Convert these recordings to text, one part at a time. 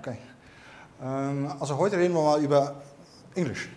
Okay. Also heute reden wir mal über English.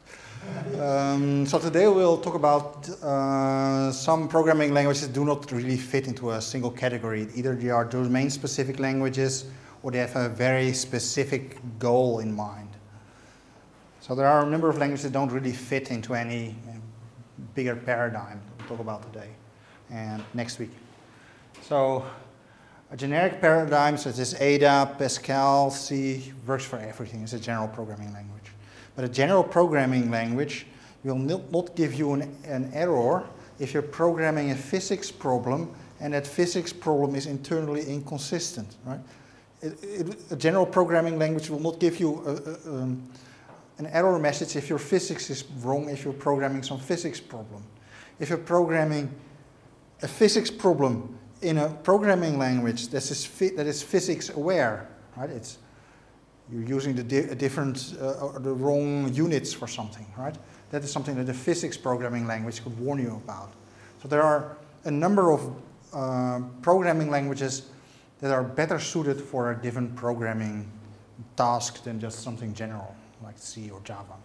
So today we'll talk about some programming languages that do not really fit into a single category. Either they are domain-specific languages or they have a very specific goal in mind. So there are a number of languages that don't really fit into any bigger paradigm that we'll talk about today and next week. So a generic paradigm such as Ada, Pascal, C works for everything. It's a general programming language. But a general programming language will not give you an error if you're programming a physics problem and that physics problem is internally inconsistent, right? A general programming language will not give you an error message if your physics is wrong, if you're programming some physics problem. If you're programming a physics problem in a programming language that is physics aware, right? You're using the wrong units for something, right? That is something that a physics programming language could warn you about. So there are a number of programming languages that are better suited for a given programming task than just something general like C or Java.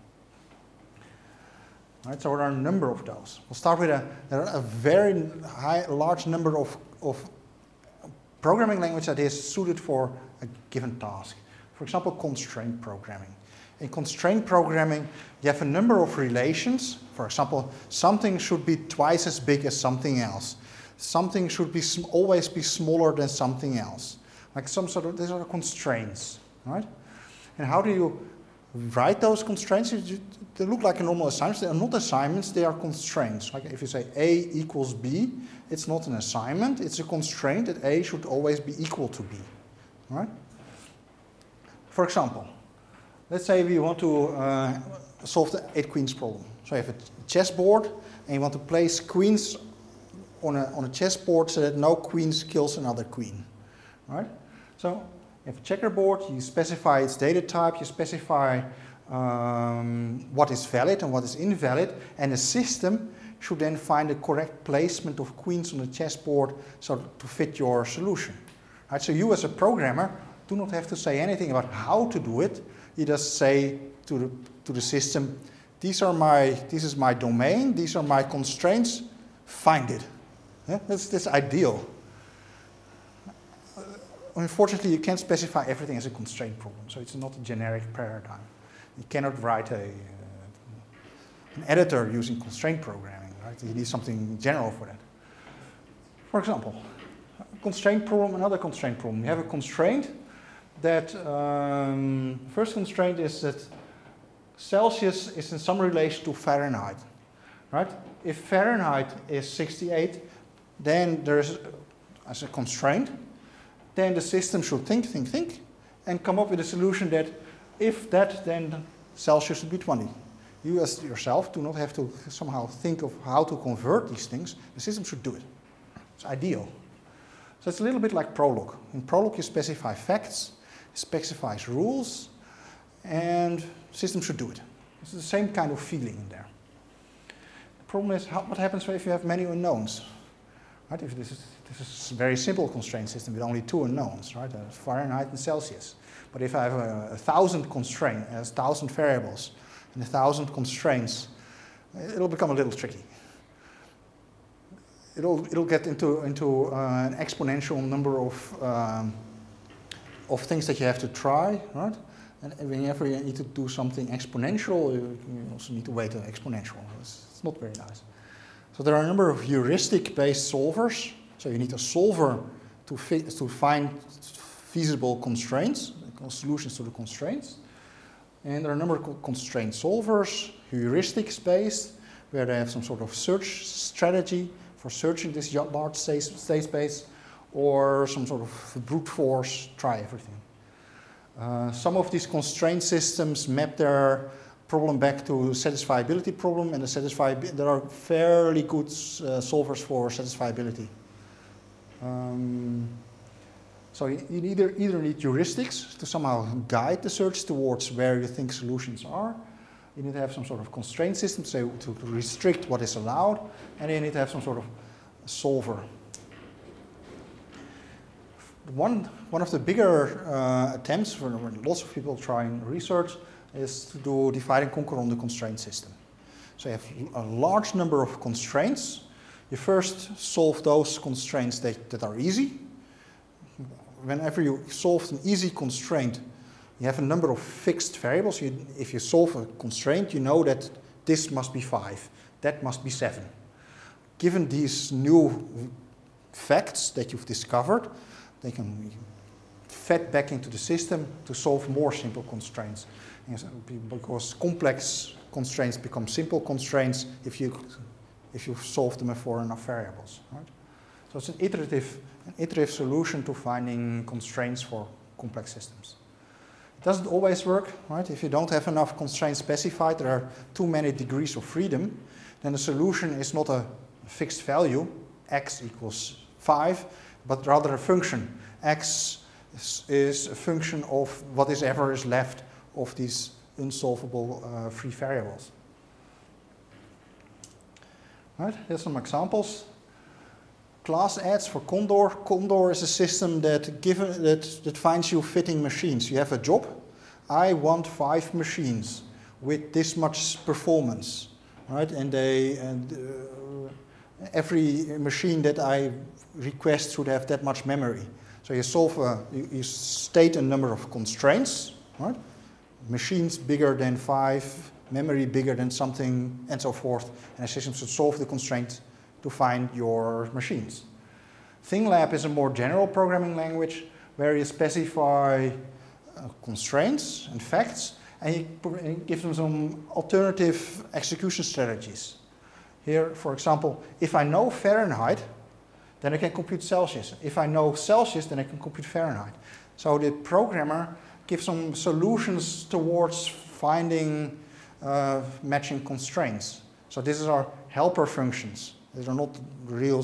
Right, so there are a number of those. We'll start with there are a very large number of programming languages that is suited for a given task. For example, constraint programming. In constraint programming, you have a number of relations. For example, something should be twice as big as something else. Something should always be smaller than something else. Like these are constraints, right? And how do you write those constraints? They look like a normal assignments. They are not assignments, they are constraints. Like if you say A equals B, it's not an assignment, it's a constraint that A should always be equal to B, right? For example, let's say we want to solve the 8 queens problem. So you have a chessboard and you want to place queens on a chessboard so that no queen kills another queen, right? So you have a checkerboard, you specify its data type, you specify what is valid and what is invalid, and the system should then find the correct placement of queens on the chessboard so to fit your solution. Right? So you as a programmer do not have to say anything about how to do it. You just say to the system, this is my domain, these are my constraints, find it. Yeah? That's ideal. Unfortunately, you can't specify everything as a constraint problem, so it's not a generic paradigm. You cannot write an editor using constraint programming, right? You need something general for that. For example, a constraint problem, another constraint problem. You have a constraint that, first constraint is that Celsius is in some relation to Fahrenheit, right? If Fahrenheit is 68, then there's, as a constraint, then the system should think, and come up with a solution that if that, then Celsius should be 20. You as yourself do not have to somehow think of how to convert these things. The system should do it. It's ideal. So it's a little bit like Prolog. In Prolog you specify facts, it specifies rules, and the system should do it. It's the same kind of feeling in there. The problem is what happens if you have many unknowns? Right? If this is a very simple constraint system with only 2 unknowns, right? Fahrenheit and Celsius. But if I have 1,000 constraints, 1,000 variables, and 1,000 constraints, it'll become a little tricky. It'll get into an exponential number of things that you have to try, right? And whenever you need to do something exponential, you also need to wait an exponential. It's not very nice. So there are a number of heuristic-based solvers. So you need a solver to find feasible constraints, solutions to the constraints. And there are a number of constraint solvers, heuristics-based, where they have some sort of search strategy for searching this large state space, or some sort of brute force, try everything. Some of these constraint systems map their problem back to satisfiability problem, and there are fairly good solvers for satisfiability. So you either need heuristics to somehow guide the search towards where you think solutions are. You need to have some sort of constraint system to restrict what is allowed, and you need to have some sort of solver. One of the bigger attempts for lots of people trying research is to do divide and conquer on the constraint system. So you have a large number of constraints. You first solve those constraints that are easy. Whenever you solve an easy constraint, you have a number of fixed variables. If you solve a constraint, you know that this must be 5, that must be 7. Given these new facts that you've discovered, they can be fed back into the system to solve more simple constraints. Because complex constraints become simple constraints if you solve them for enough variables. Right? So it's an iterative solution to finding constraints for complex systems. It doesn't always work, right? If you don't have enough constraints specified, there are too many degrees of freedom, then the solution is not a fixed value, x equals 5, but rather a function. X is a function of what is ever is left of these unsolvable free variables. Right, here's some examples. Class adds for Condor. Condor is a system that finds you fitting machines. You have a job. I want 5 machines with this much performance, right? And every machine that I request should have that much memory. So you state a number of constraints, right? Machines bigger than 5, memory bigger than something, and so forth. And a system should solve the constraint to find your machines. ThingLab is a more general programming language where you specify constraints and facts, and you give them some alternative execution strategies. Here, for example, if I know Fahrenheit, then I can compute Celsius. If I know Celsius, then I can compute Fahrenheit. So the programmer gives some solutions towards finding matching constraints. So these are helper functions. These are not real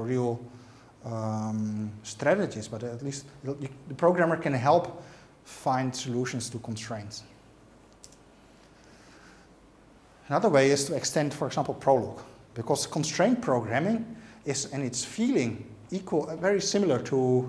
strategies, but at least the programmer can help find solutions to constraints. Another way is to extend, for example, Prolog, because constraint programming is, in its feeling, very similar to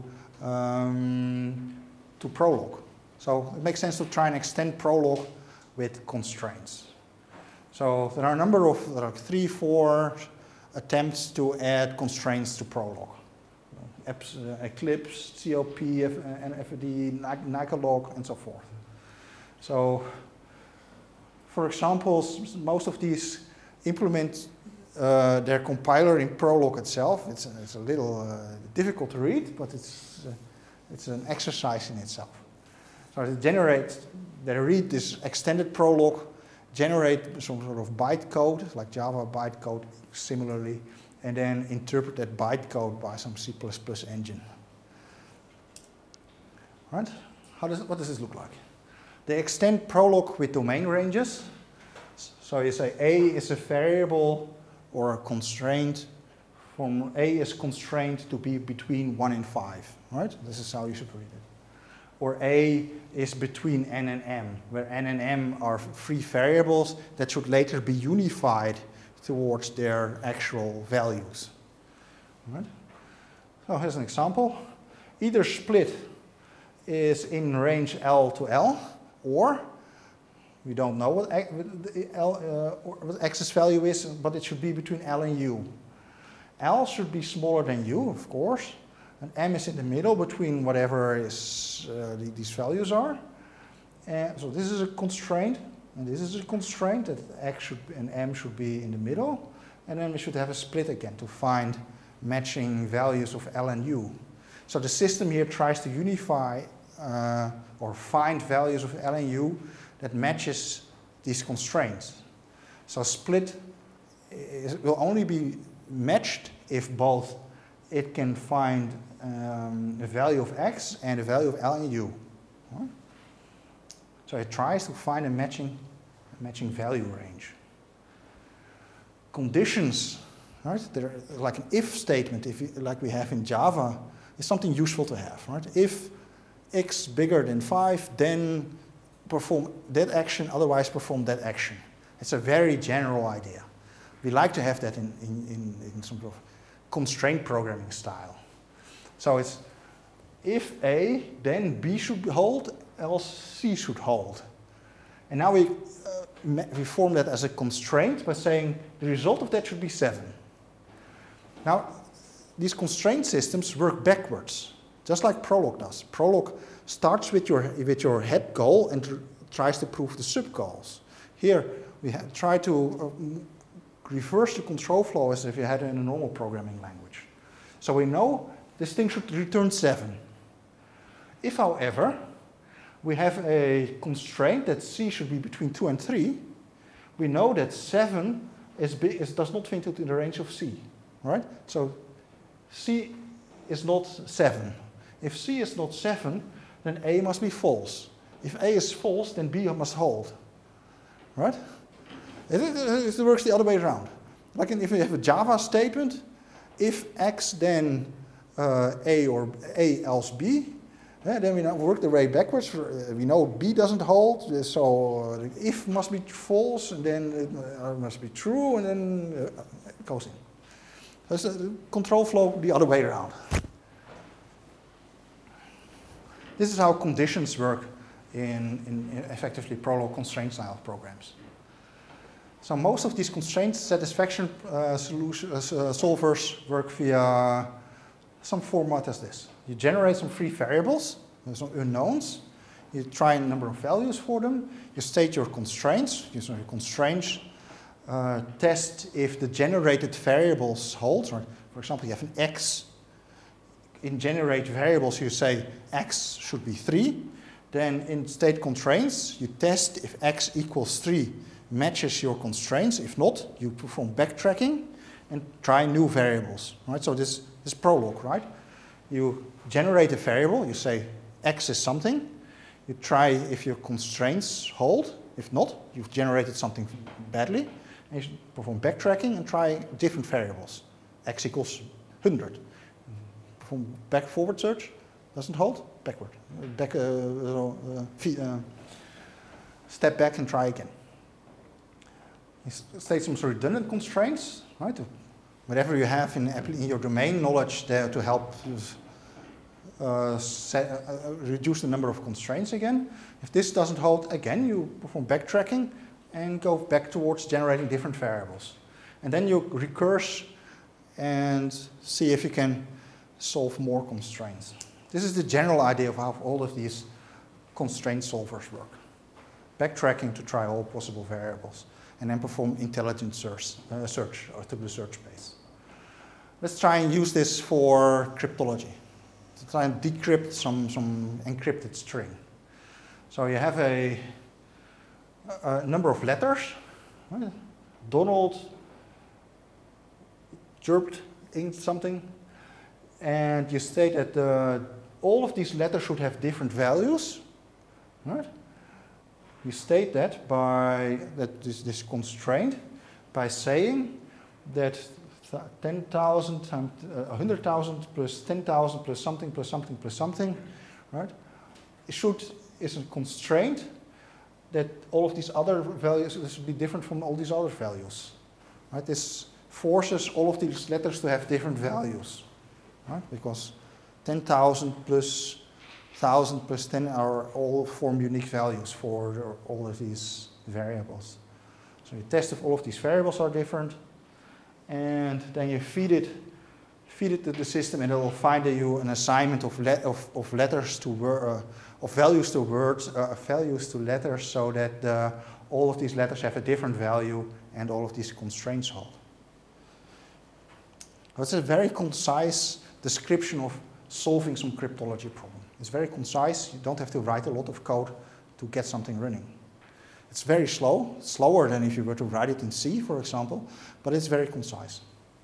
Prolog. So it makes sense to try and extend Prolog with constraints. So there are there are 3, 4 attempts to add constraints to Prolog. Eclipse, CLP, NFD, Nycalog, and so forth. So, for example, most of these implement their compiler in Prolog itself. It's a little difficult to read, but it's an exercise in itself. So they read this extended Prolog, generate some sort of bytecode, like Java bytecode similarly, and then interpret that bytecode by some C++ engine. Right? What does this look like? They extend Prolog with domain ranges. So you say A is a variable or a constraint. From A is constrained to be between 1 and 5. Right? This is how you should read it. Or A is between N and M, where N and M are free variables that should later be unified towards their actual values. Right? So here's an example. Either split is in range L to L, or we don't know what X's value is, but it should be between L and U. L should be smaller than U, of course, and M is in the middle between whatever these values are. So this is a constraint, and this is a constraint that X and M should be in the middle, and then we should have a split again to find matching values of L and U. So the system here tries to unify or find values of L and U that matches these constraints. So split will only be matched if both it can find the value of X and the value of L and U. Right? So it tries to find a matching value range. Conditions, right? They're like an if statement, like we have in Java, is something useful to have. Right? If X bigger than 5, then perform that action, otherwise perform that action. It's a very general idea. We like to have that in some sort of constraint programming style. So it's if A, then B should hold, else C should hold. And now we form that as a constraint by saying the result of that should be 7. Now, these constraint systems work backwards, just like Prolog does. Prolog starts with your head goal and tries to prove the sub-goals. Here, we try to reverse the control flow as if you had it in a normal programming language. So we know this thing should return 7. If, however, we have a constraint that C should be between 2 and 3, we know that 7 does not fit into the range of C, right? So C is not 7. If C is not 7, then A must be false. If A is false, then B must hold, right? It works the other way around. Like if you have a Java statement, if X then A or A else B, then we now work the way backwards. We know B doesn't hold, so if must be false, and then it must be true, and then it goes in. That's the control flow the other way around. This is how conditions work in effectively Prolog constraint style programs. So most of these constraint satisfaction solvers work via some format as this. You generate some free variables, some unknowns. You try a number of values for them. You state your constraints. You your constraints test if the generated variables hold. Or, for example, you have an x. In generate variables, you say x should be 3. Then in state constraints, you test if x equals 3 matches your constraints. If not, you perform backtracking and try new variables. Right? So this is Prolog, right? You generate a variable, you say x is something. You try if your constraints hold. If not, you've generated something badly. And you perform backtracking and try different variables. X equals 100. Perform back-forward search, doesn't hold, backward. Step back and try again. You state some redundant constraints, right? Whatever you have in your domain knowledge there to help reduce the number of constraints again. If this doesn't hold, again, you perform backtracking and go back towards generating different variables. And then you recurse and see if you can solve more constraints. This is the general idea of how all of these constraint solvers work. Backtracking to try all possible variables, and then perform intelligent search to the search space. Let's try and use this for cryptology. To try and decrypt some encrypted string. So you have a number of letters. Right? Donald chirped in something. And you state that all of these letters should have different values. Right? You state that by this constraint by saying that 10,000 times 100,000 plus 10,000 plus something plus something plus something, right? Is a constraint that all of these other values should be different from all these other values, right? This forces all of these letters to have different values, right? Because 10,000 plus 1,000 plus 10 are all form unique values for all of these variables. So you test if all of these variables are different, and then you feed it to the system, and it will find you an assignment of letters to of values to words, values to letters, so that all of these letters have a different value, and all of these constraints hold. That's a very concise description of solving some cryptology problem. It's very concise. You don't have to write a lot of code to get something running. It's very slow, slower than if you were to write it in C, for example, but it's very concise.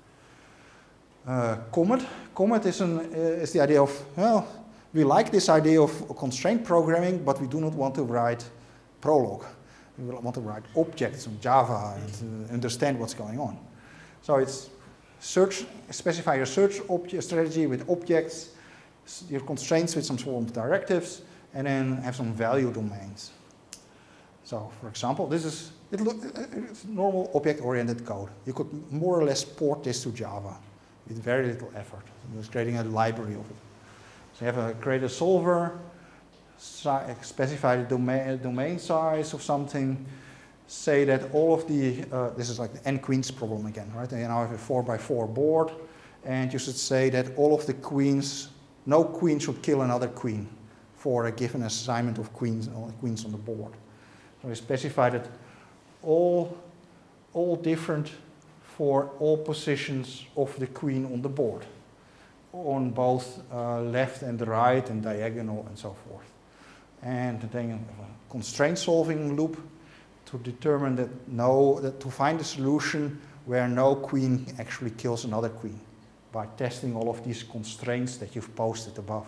Comet. Comet is the idea of, well, we like this idea of constraint programming, but we do not want to write Prolog. We want to write objects in Java and understand what's going on. So it's specify your search strategy with objects, your constraints with some sort of directives, and then have some value domains. So, for example, it's normal object-oriented code. You could more or less port this to Java with very little effort. It was creating a library of it. You have create a solver, specify the domain size of something, say that all of the, this is like the n queens problem again, right? And now I have a 4x4 board, and you should say that all of the queens, no queen should kill another queen for a given assignment of queens on the board. So we specify that all different for all positions of the queen on the board, on both left and right and diagonal and so forth. And then a constraint solving loop to determine that to find a solution where no queen actually kills another queen by testing all of these constraints that you've posted above.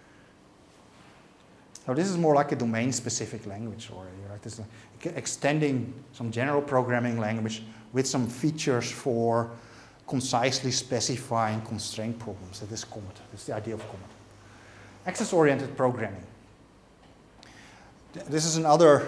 So this is more like a domain-specific language already, right? This is extending some general programming language with some features for concisely specifying constraint problems. That is COMET. That's the idea of COMET. Access-oriented programming. This is another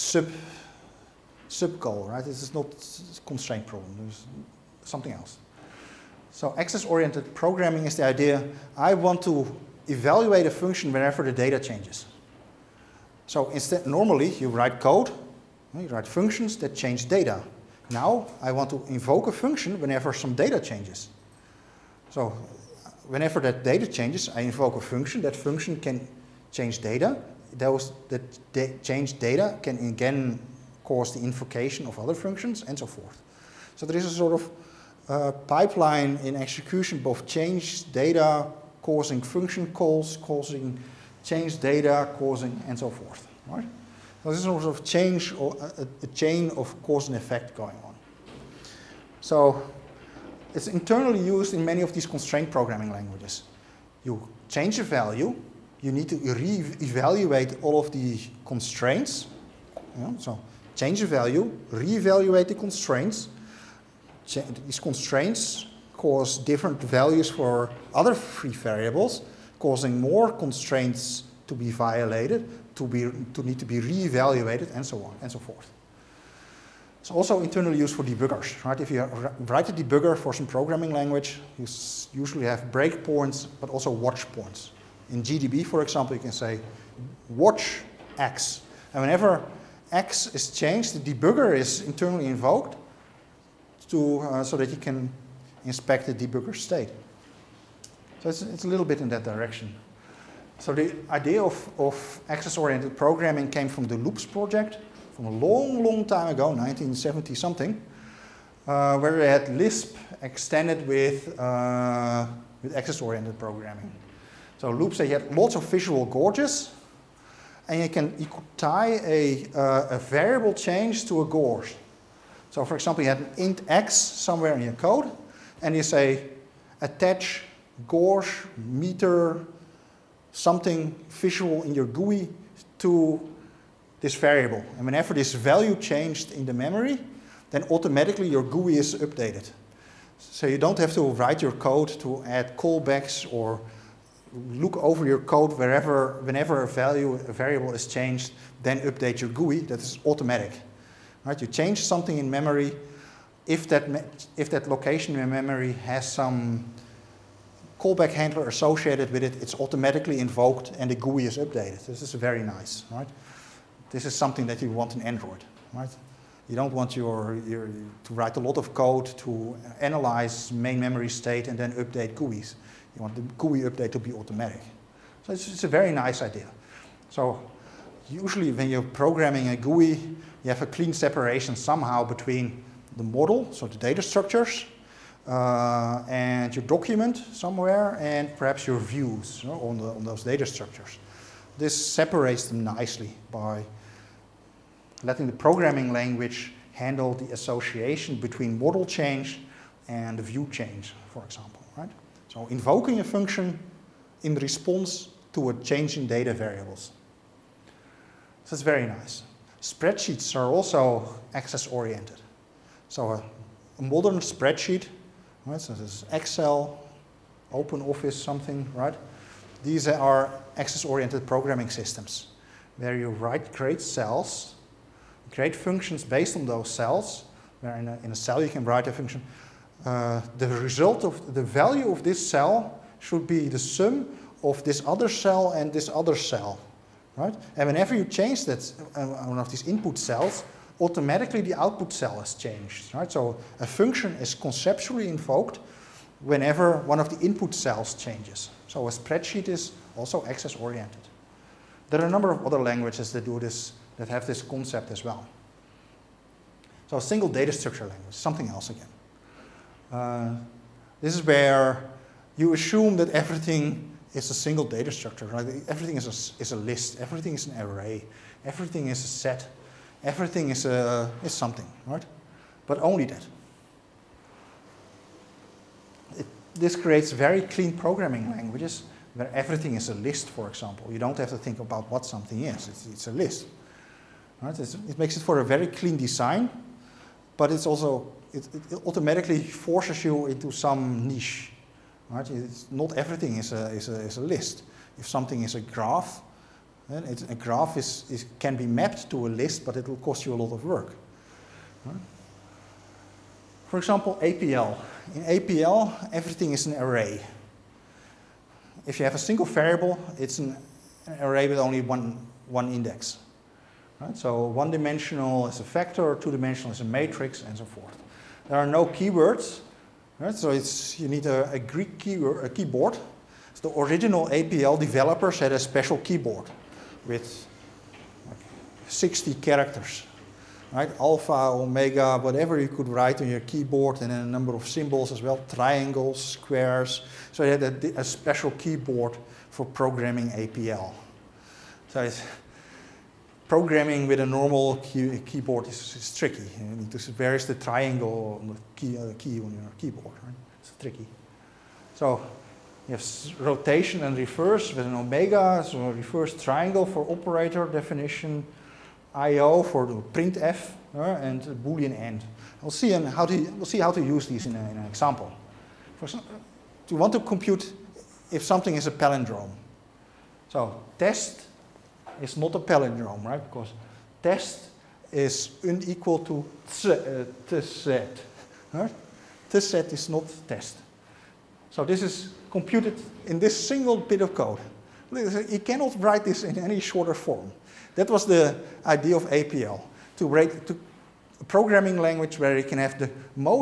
sub-goal, right? This is not a constraint problem. There's something else. So access-oriented programming is the idea, I want to evaluate a function whenever the data changes. So instead, normally you write code, you write functions that change data. Now I want to invoke a function whenever some data changes. So whenever that data changes, I invoke a function. That function can change data. That changed data can again cause the invocation of other functions and so forth. So there is a sort of pipeline in execution, both change data causing function calls, causing change data, causing, and so forth. Right? So this is sort of change or a chain of cause and effect going on. So it's internally used in many of these constraint programming languages. You change a value, you need to re-evaluate all of the constraints. So change a value, re-evaluate the constraints. These constraints cause different values for other free variables, causing more constraints to be violated, to need to be re-evaluated, and so on and so forth. It's also internally used for debuggers, right? If you write a debugger for some programming language, you usually have breakpoints, but also watch points. In GDB, for example, you can say watch X, and whenever X is changed, the debugger is internally invoked so that you can inspect the debugger state. So it's a little bit in that direction. So the idea of access-oriented programming came from the Loops project from a long, long time ago, 1970 something, where they had Lisp extended with access-oriented programming. So Loops, they had lots of visual gorges, and you could tie a variable change to a gorge. So for example, you had an int x somewhere in your code, and you say attach gorge meter something visual in your GUI to this variable. And whenever this value changed in the memory, then automatically your GUI is updated. So you don't have to write your code to add callbacks or look over your code whenever a variable is changed, then update your GUI. That is automatic. Right? You change something in memory. If that location in memory has some callback handler associated with it, it's automatically invoked and the GUI is updated. This is very nice, right? This is something that you want in Android, right? You don't want to write a lot of code to analyze main memory state and then update GUIs. You want the GUI update to be automatic. So it's a very nice idea. So usually when you're programming a GUI, you have a clean separation somehow between the model, so the data structures, and your document somewhere, and perhaps your views on those data structures. This separates them nicely by letting the programming language handle the association between model change and the view change, for example, right? So invoking a function in response to a change in data variables. So it's very nice. Spreadsheets are also access-oriented. So a modern spreadsheet, right? So this is Excel, OpenOffice, something, right? These are access-oriented programming systems where you create cells, create functions based on those cells, where in a cell you can write a function. The result of the value of this cell should be the sum of this other cell and this other cell, right? And whenever you change that one of these input cells, automatically the output cell has changed, right? So a function is conceptually invoked whenever one of the input cells changes. So a spreadsheet is also access-oriented. There are a number of other languages that do this, that have this concept as well. So a single data structure language, something else again. This is where you assume that everything is a single data structure, right? Everything is a list, everything is an array, everything is a set, everything is something, right? But only that. This creates very clean programming languages where everything is a list, for example. You don't have to think about what something is, it's a list. Right? It makes it for a very clean design, but it's also, it automatically forces you into some niche. Right? Not everything is a list. If something is a graph, then a graph can be mapped to a list, but it will cost you a lot of work. Right? For example, APL. In APL, everything is an array. If you have a single variable, it's an array with only one index. Right? So one-dimensional is a vector, two-dimensional is a matrix, and so forth. There are no keywords. Right? So you need a Greek keyboard. So the original APL developers had a special keyboard with 60 characters. Right? Alpha, omega, whatever you could write on your keyboard, and then a number of symbols as well, triangles, squares. So you had a special keyboard for programming APL. So programming with a normal keyboard is tricky. You need to where is the triangle on the key on your keyboard. Right? It's tricky. So you have rotation and reverse with an omega, so a reverse triangle for operator definition, I/O for the printf, and Boolean AND. We'll see how to use these in an example. You want to compute if something is a palindrome. So test is not a palindrome, right? Because test is unequal to tset. Right? Tset is not test. So this is computed in this single bit of code. You cannot write this in any shorter form. That was the idea of APL, to a programming language where you can have the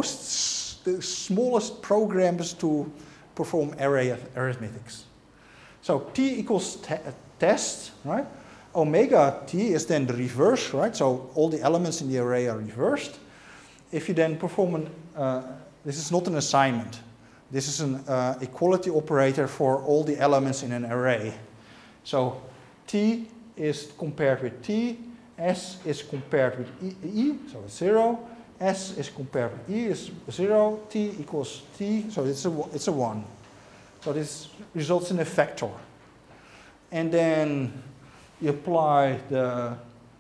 smallest programs to perform array arithmetics. So T equals test, right? Omega T is then the reverse, right? So all the elements in the array are reversed. If you then perform this is not an assignment. This is an equality operator for all the elements in an array. So T is compared with T, S is compared with E, so it's 0. S is compared with E is 0, T equals T, so it's a 1. So this results in a vector. And then you apply the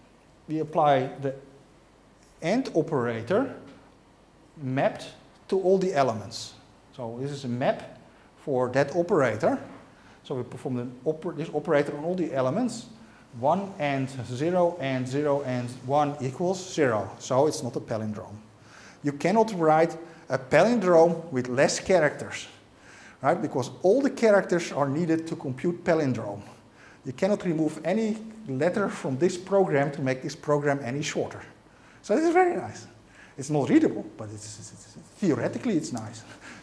AND operator mapped to all the elements. So this is a map for that operator. So we perform this operator on all the elements. 1 and 0 and 0 and 1 equals 0. So it's not a palindrome. You cannot write a palindrome with less characters, right? Because all the characters are needed to compute palindrome. You cannot remove any letter from this program to make this program any shorter. So this is very nice. It's not readable, but theoretically it's nice.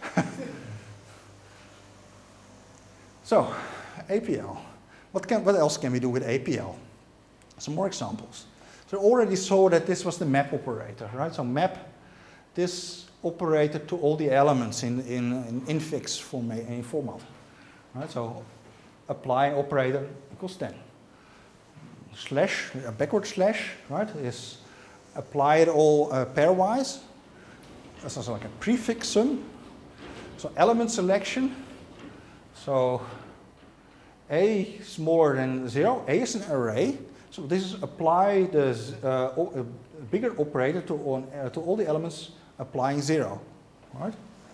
So, APL. What else can we do with APL? Some more examples. So already saw that this was the map operator, right? So map this operator to all the elements in infix format. Right? So apply operator equals 10. Slash, a backward slash, right, is apply it all pairwise. That's also like a prefix sum. So element selection. So A smaller than 0. A is an array. So this is apply the bigger operator to all the elements applying 0. Right?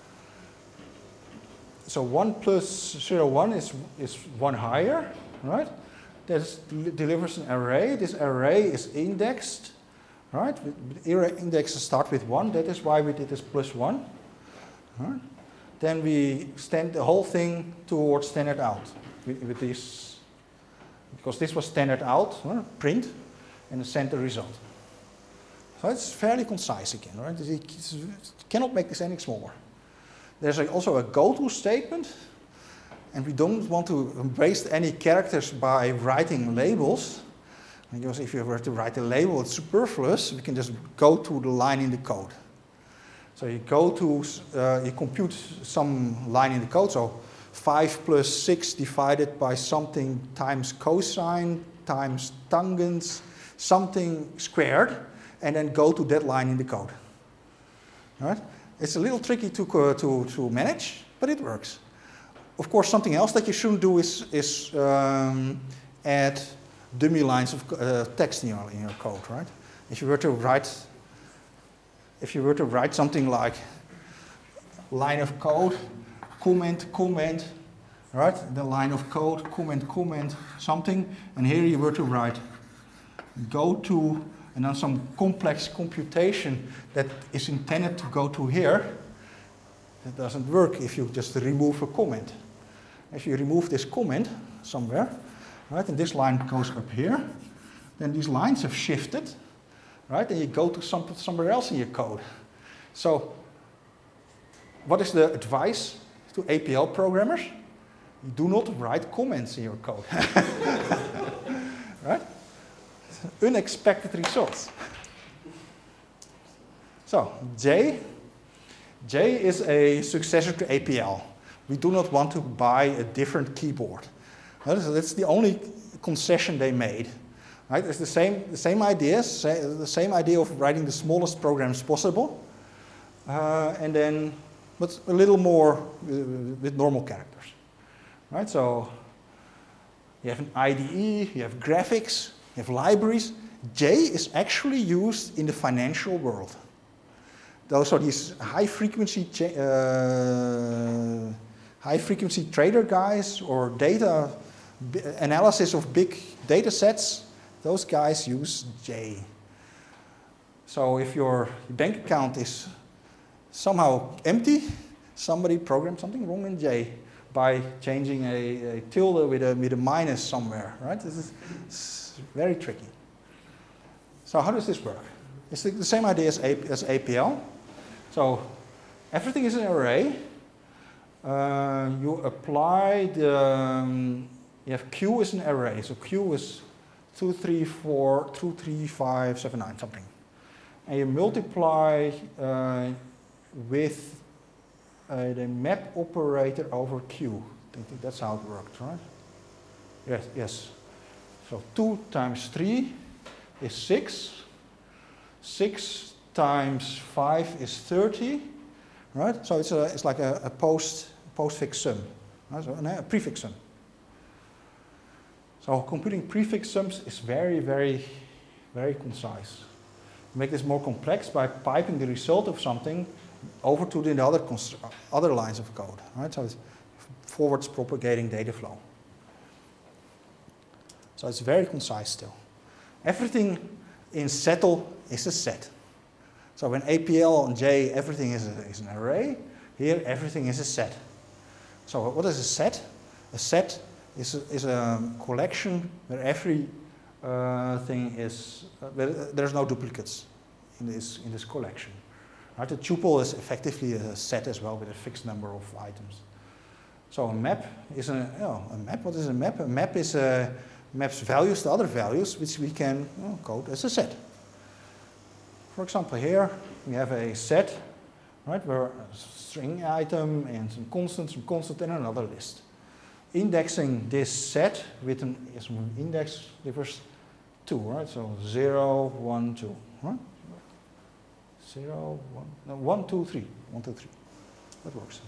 So 1 plus 0, 1 is 1 higher. Right? That delivers an array. This array is indexed. Right? Array indexes start with 1. That is why we did this plus 1. Right? Then we extend the whole thing towards standard out. with this, because this was standard out, print, and send the result. So it's fairly concise again, right? You cannot make this any smaller. There's also a go-to statement, and we don't want to waste any characters by writing labels, because if you were to write a label, it's superfluous. We can just go to the line in the code. So you go to, you compute some line in the code, so 5 plus 6 divided by something times cosine times tangents, something squared, and then go to that line in the code. All right? It's a little tricky to manage, but it works. Of course, something else that you shouldn't do is add dummy lines of text in your code, right? If you were to write something like line of code, comment, comment, right? The line of code, comment, comment, something, and here you were to write go to, and then some complex computation that is intended to go to here. That doesn't work if you just remove a comment. If you remove this comment somewhere, right, and this line goes up here, then these lines have shifted, right, and you go to somewhere else in your code. So, what is the advice to APL programmers? You do not write comments in your code. Right? Unexpected results. So, J is a successor to APL. We do not want to buy a different keyboard. That's the only concession they made. Right? It's the same ideas, the same idea of writing the smallest programs possible, and then but a little more with normal characters. Right? So you have an IDE, you have graphics, you have libraries. J is actually used in the financial world. Those are these high frequency trader guys or data analysis of big data sets. Those guys use J. So if your bank account is somehow empty, somebody programmed something wrong in J by changing a tilde with a minus somewhere, right? This is very tricky. So how does this work? It's the same idea as APL. So everything is an array. You apply you have Q is an array. So Q is 2, 3, 4, 2, 3, 5, 7, 9, something. And you multiply with the map operator over Q. I think that's how it worked, right? Yes, yes. So 2 times 3 is 6. 6 times 5 is 30, right? So it's like a postfix sum, right? So a prefix sum. So computing prefix sums is very, very, very concise. Make this more complex by piping the result of something over to the other lines of code, right? So it's forwards propagating data flow. So it's very concise still. Everything in settle is a set. So when APL and J, everything is an array. Here, everything is a set. So what is a set? A set is a collection where every thing is, there's no duplicates in this collection. Right? A tuple is effectively a set as well with a fixed number of items. So a map is a map. What is a map? A map is maps values to other values, which we can code as a set. For example, here we have a set, right, where a string item and some constant, and another list. Indexing this set with an index differs 2, right? So 0, 1, 2, right? 0, 1, no, 1, 2, 3. 1, 2, 3. That works.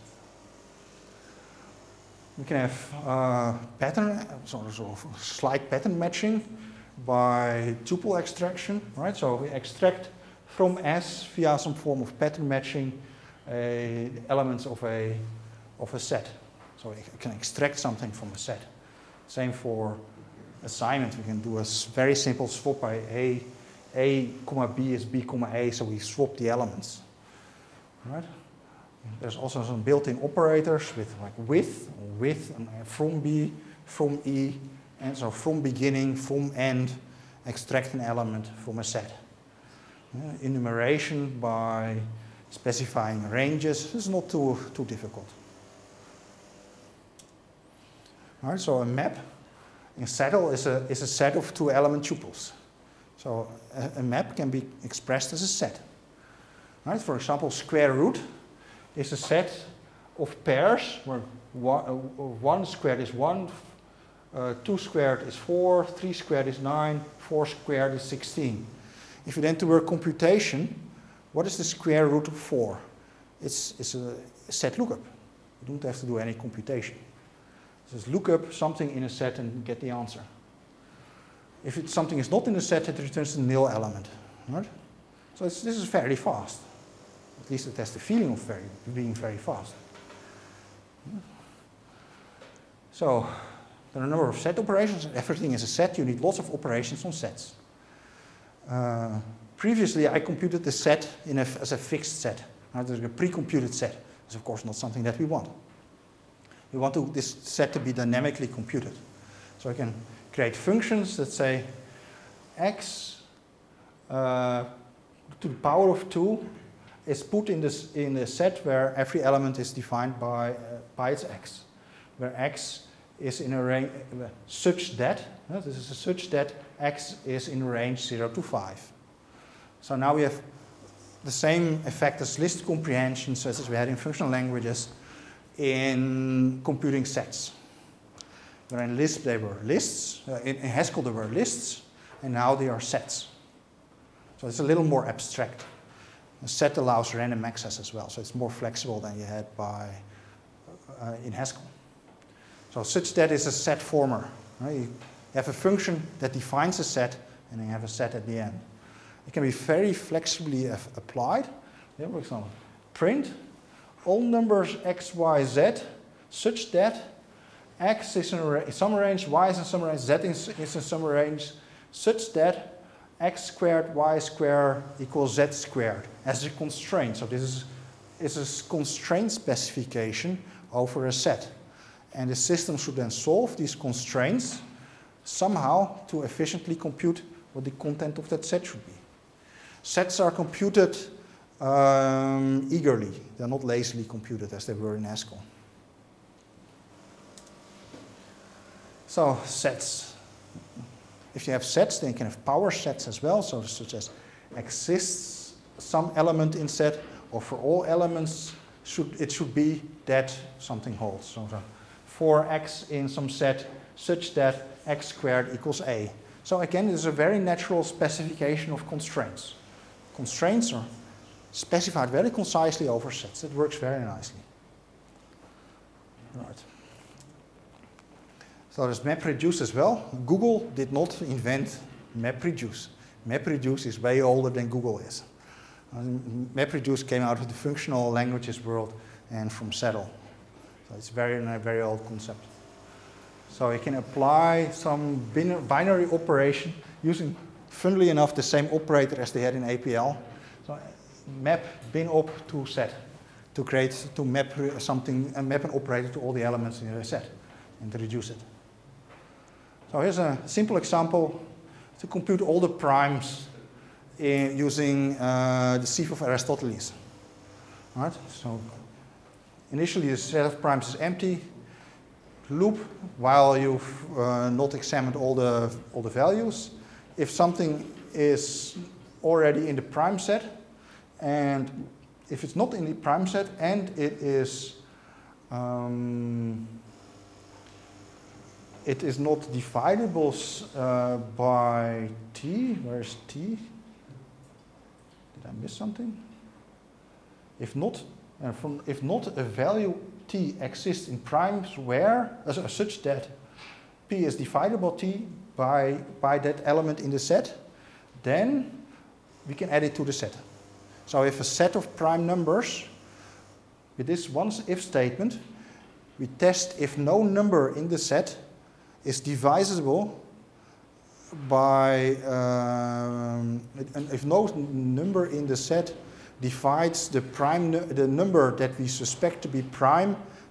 We can have pattern, sort of slight pattern matching by tuple extraction, right? So we extract from S via some form of pattern matching elements of a set. So we can extract something from a set. Same for assignment. We can do a very simple swap by A comma B is B comma A, so we swap the elements. Right? There's also some built-in operators with like with and from B from E, and so from beginning, from end, extract an element from a set. Enumeration by specifying ranges is not too difficult. All right, so a map in Saddle is a set of two-element tuples. So a map can be expressed as a set. All right, for example, square root is a set of pairs where 1 squared is 1, 2 squared is 4, 3 squared is 9, 4 squared is 16. If you then do a computation, what is the square root of 4? It's a set lookup. You don't have to do any computation. Just look up something in a set and get the answer. If something is not in a set, it returns the nil element. Right? So this is very fast. At least it has the feeling of being very fast. So there are a number of set operations. Everything is a set. You need lots of operations on sets. Previously, I computed the set as a fixed set. Now, there's a pre-computed set. It's of course not something that we want. We want this set to be dynamically computed. So I can create functions that say x to the power of 2 is put in a set where every element is defined by its x, where x is in a range such that x is in range 0 to 5. So now we have the same effect as list comprehension, such as we had in functional languages, in computing sets. Where in Lisp they were lists, in Haskell there were lists, and now they are sets. So it's a little more abstract. A set allows random access as well, so it's more flexible than you had in Haskell. So such that is a set former. Right? You have a function that defines a set, and then you have a set at the end. It can be very flexibly applied. Yeah, for example, print all numbers x, y, z such that x is in some range, y is in some range, z is in some range, such that x squared, y squared equals z squared as a constraint. So this is a constraint specification over a set. And the system should then solve these constraints somehow to efficiently compute what the content of that set should be. Sets are computed eagerly. They're not lazily computed as they were in Haskell. So sets. If you have sets, then you can have power sets as well, so such as exists some element in set, or for all elements, it should be that something holds. So for x in some set such that x squared equals a. So again, it is a very natural specification of constraints. Constraints are specified very concisely over sets. It works very nicely. Right. So there's MapReduce as well. Google did not invent MapReduce. MapReduce is way older than Google is. MapReduce came out of the functional languages world and from Saddle. So it's a very old concept. So you can apply some binary operation using, funnily enough, the same operator as they had in APL. So map bin op to set to map an operator to all the elements in a set and to reduce it. So here's a simple example to compute all the primes using the sieve of Aristoteles. All right? So initially the set of primes is empty. Loop while you've not examined all the values. If something is already in the prime set, and if it's not in the prime set and it is not dividable by t. Where is t? Did I miss something? If not a value t exists in primes where such that p is dividable t by that element in the set, then we can add it to the set. So if a set of prime numbers with this one if statement, we test if no number in the set is divisible by if no number in the set divides the number that we suspect to be prime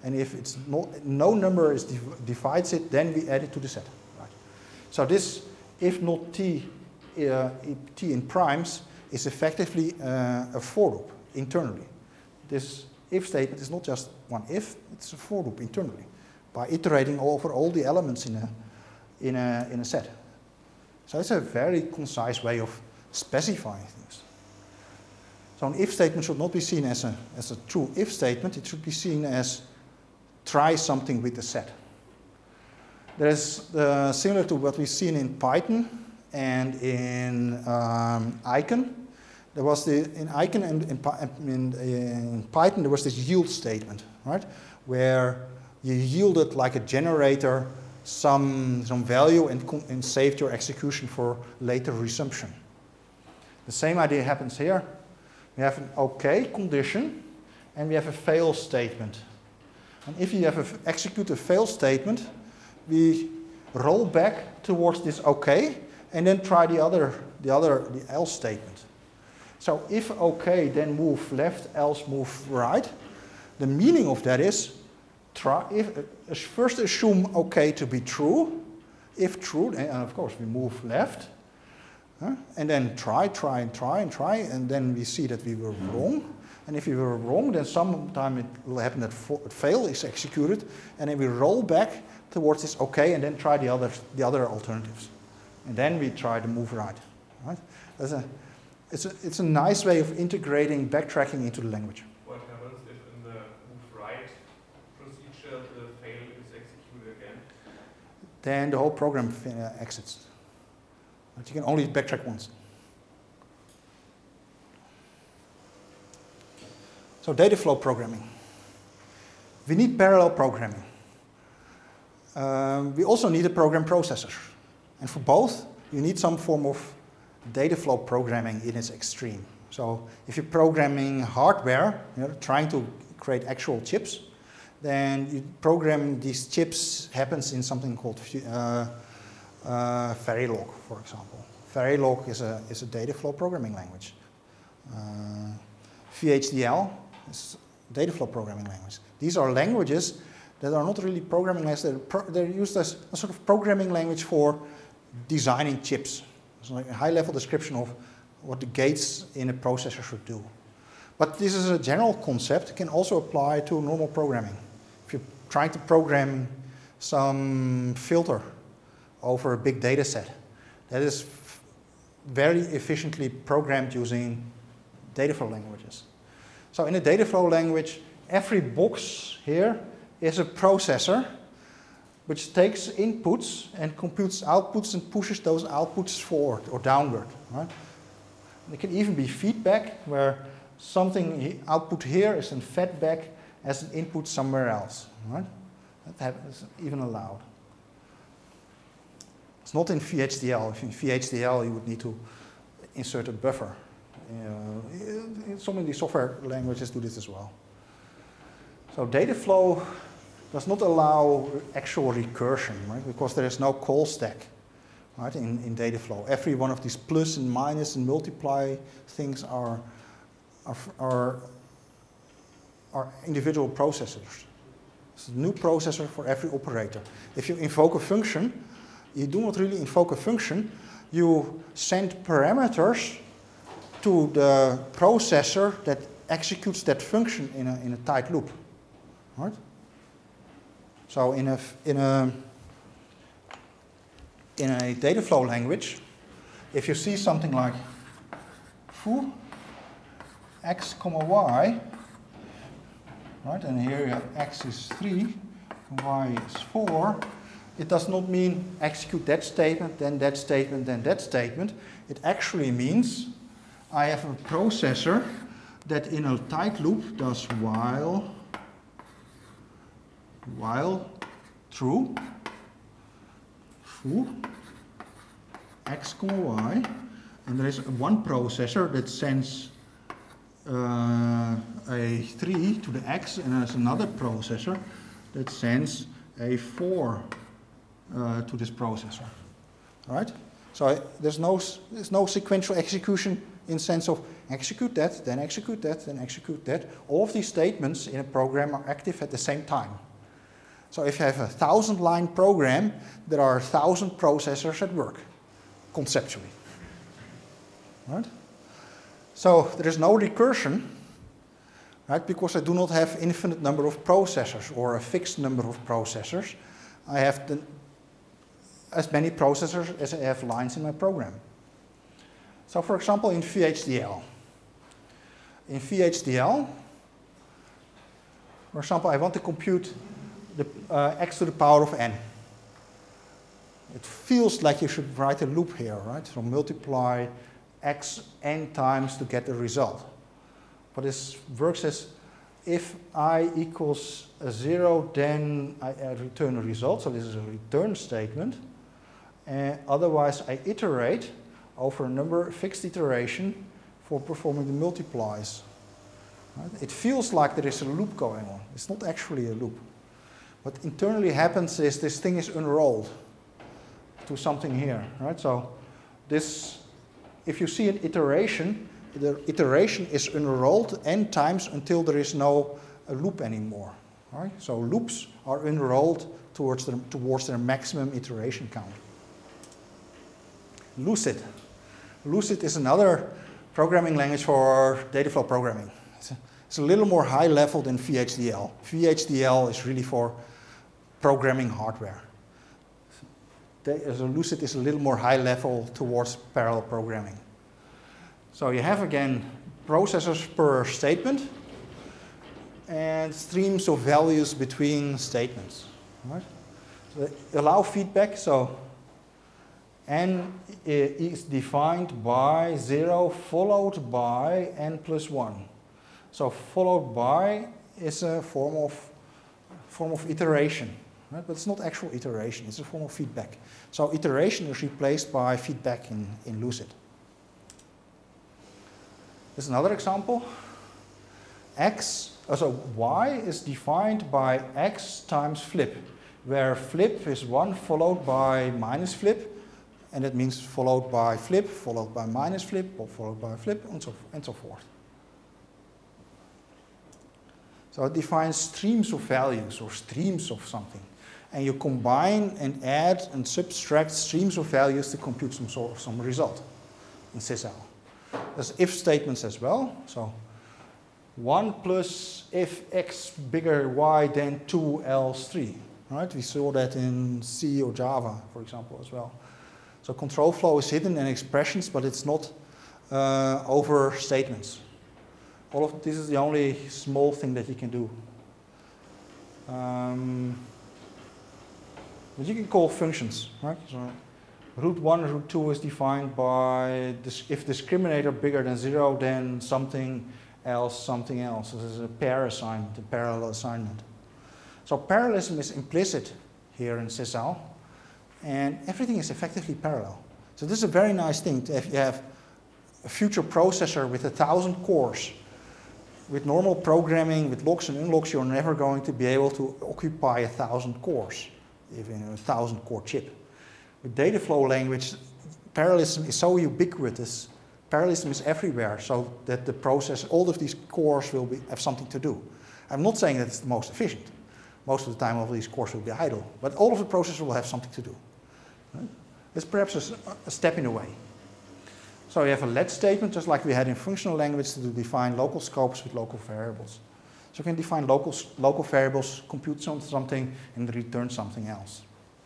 and if it's no number divides it, then we add it to the set. Right. So this if not t in primes is effectively a for loop internally. This if statement is not just one if, it's a for loop internally by iterating over all the elements in a set. So it's a very concise way of specifying things. So an if statement should not be seen as a true if statement, it should be seen as try something with the set. There is similar to what we've seen in Python and in Icon. There was in Icon and in Python there was this yield statement, right, where you yielded like a generator some value and saved your execution for later resumption. The same idea happens here. We have an OK condition and we have a fail statement. And if you have execute a fail statement, we roll back towards this OK and then try the else statement. So if OK, then move left, else move right. The meaning of that is first assume OK to be true. If true, then of course we move left. And then try, and then we see that we were wrong. And if we were wrong, then sometime it will happen that fail is executed, and then we roll back towards this OK, and then try the other alternatives. And then we try to move right. Right? It's a nice way of integrating backtracking into the language. What happens if in the move right procedure the fail is executed again? Then the whole program exits. But you can only backtrack once. So data flow programming. We need parallel programming. We also need a program processor. And for both, you need some form of data flow programming in its extreme. So if you're programming hardware, trying to create actual chips, then you program these chips happens in something called Verilog, for example. Verilog is a data flow programming language. VHDL is a data flow programming language. These are languages that are not really programming languages. They're used as a sort of programming language for designing chips. It's like a high-level description of what the gates in a processor should do. But this is a general concept. It can also apply to normal programming. If you're trying to program some filter over a big data set, that is very efficiently programmed using data flow languages. So in a data flow language, every box here is a processor which takes inputs and computes outputs and pushes those outputs forward or downward. Right? There can even be feedback where something output here is then fed back as an input somewhere else. Right? That is even allowed. It's not in VHDL. If in VHDL you would need to insert a buffer. Some of the software languages do this as well. So data flow does not allow actual recursion, right? Because there is no call stack, right? In data flow, every one of these plus and minus and multiply things are individual processors. It's a new processor for every operator. If you invoke a function, you do not really invoke a function. You send parameters to the processor that executes that function in a tight loop, right? So in a data flow language, if you see something like foo x comma y, right, and here you have x is 3, y is 4, it does not mean execute that statement, then that statement, then that statement. It actually means I have a processor that in a tight loop does while true foo x comma y, and there is one processor that sends a 3 to the x, and there's another processor that sends a 4 to this processor. All right? So there's no sequential execution in sense of execute that, then execute that, then execute that. All of these statements in a program are active at the same time. So if you have a 1,000-line program, there are 1,000 processors at work, conceptually. Right? So there is no recursion, right? Because I do not have infinite number of processors or a fixed number of processors. I have as many processors as I have lines in my program. So for example, in VHDL. In VHDL, for example, I want to compute the x to the power of n. It feels like you should write a loop here, right? So multiply x n times to get the result. But this works as if I equals 0, then I return a result. So this is a return statement. Otherwise, I iterate over a fixed iteration for performing the multiplies. Right? It feels like there is a loop going on. It's not actually a loop. What internally happens is this thing is unrolled to something here. Right? So this, if you see an iteration, the iteration is unrolled n times until there is no loop anymore. Right? So loops are unrolled towards their maximum iteration count. Lucid. Lucid is another programming language for data flow programming. It's a little more high level than VHDL. VHDL is really for programming hardware. Lucid is a little more high level towards parallel programming. So you have again processors per statement and streams of values between statements. Right? So they allow feedback. So n is defined by 0 followed by n plus 1. So followed by is a form of iteration, right? But it's not actual iteration, it's a form of feedback. So iteration is replaced by feedback in Lucid. There's another example. Y is defined by x times flip, where flip is 1 followed by minus flip, and that means followed by flip, followed by minus flip, or followed by flip, and so forth. So it defines streams of values or streams of something. And you combine and add and subtract streams of values to compute some result in Sysal. There's if statements as well. So 1 plus if x bigger y than 2 else 3. Right? We saw that in C or Java, for example, as well. So control flow is hidden in expressions, but it's not over statements. All of this is the only small thing that you can do. But you can call functions, right? So root 1 and root 2 is defined by this, if discriminator bigger than 0, then something else. This is a pair assignment, a parallel assignment. So parallelism is implicit here in Sysal. And everything is effectively parallel. So this is a very nice thing. If you have a future processor with 1,000 cores, with normal programming, with locks and unlocks, you're never going to be able to occupy 1,000 cores, even a 1,000-core chip. With data flow language, parallelism is so ubiquitous. Parallelism is everywhere, so that the process, all of these cores will have something to do. I'm not saying that it's the most efficient. Most of the time, all of these cores will be idle, but all of the processors will have something to do. Right? It's perhaps a step in the way. So you have a let statement, just like we had in functional language, to define local scopes with local variables. So you can define local variables, compute something, and return something else.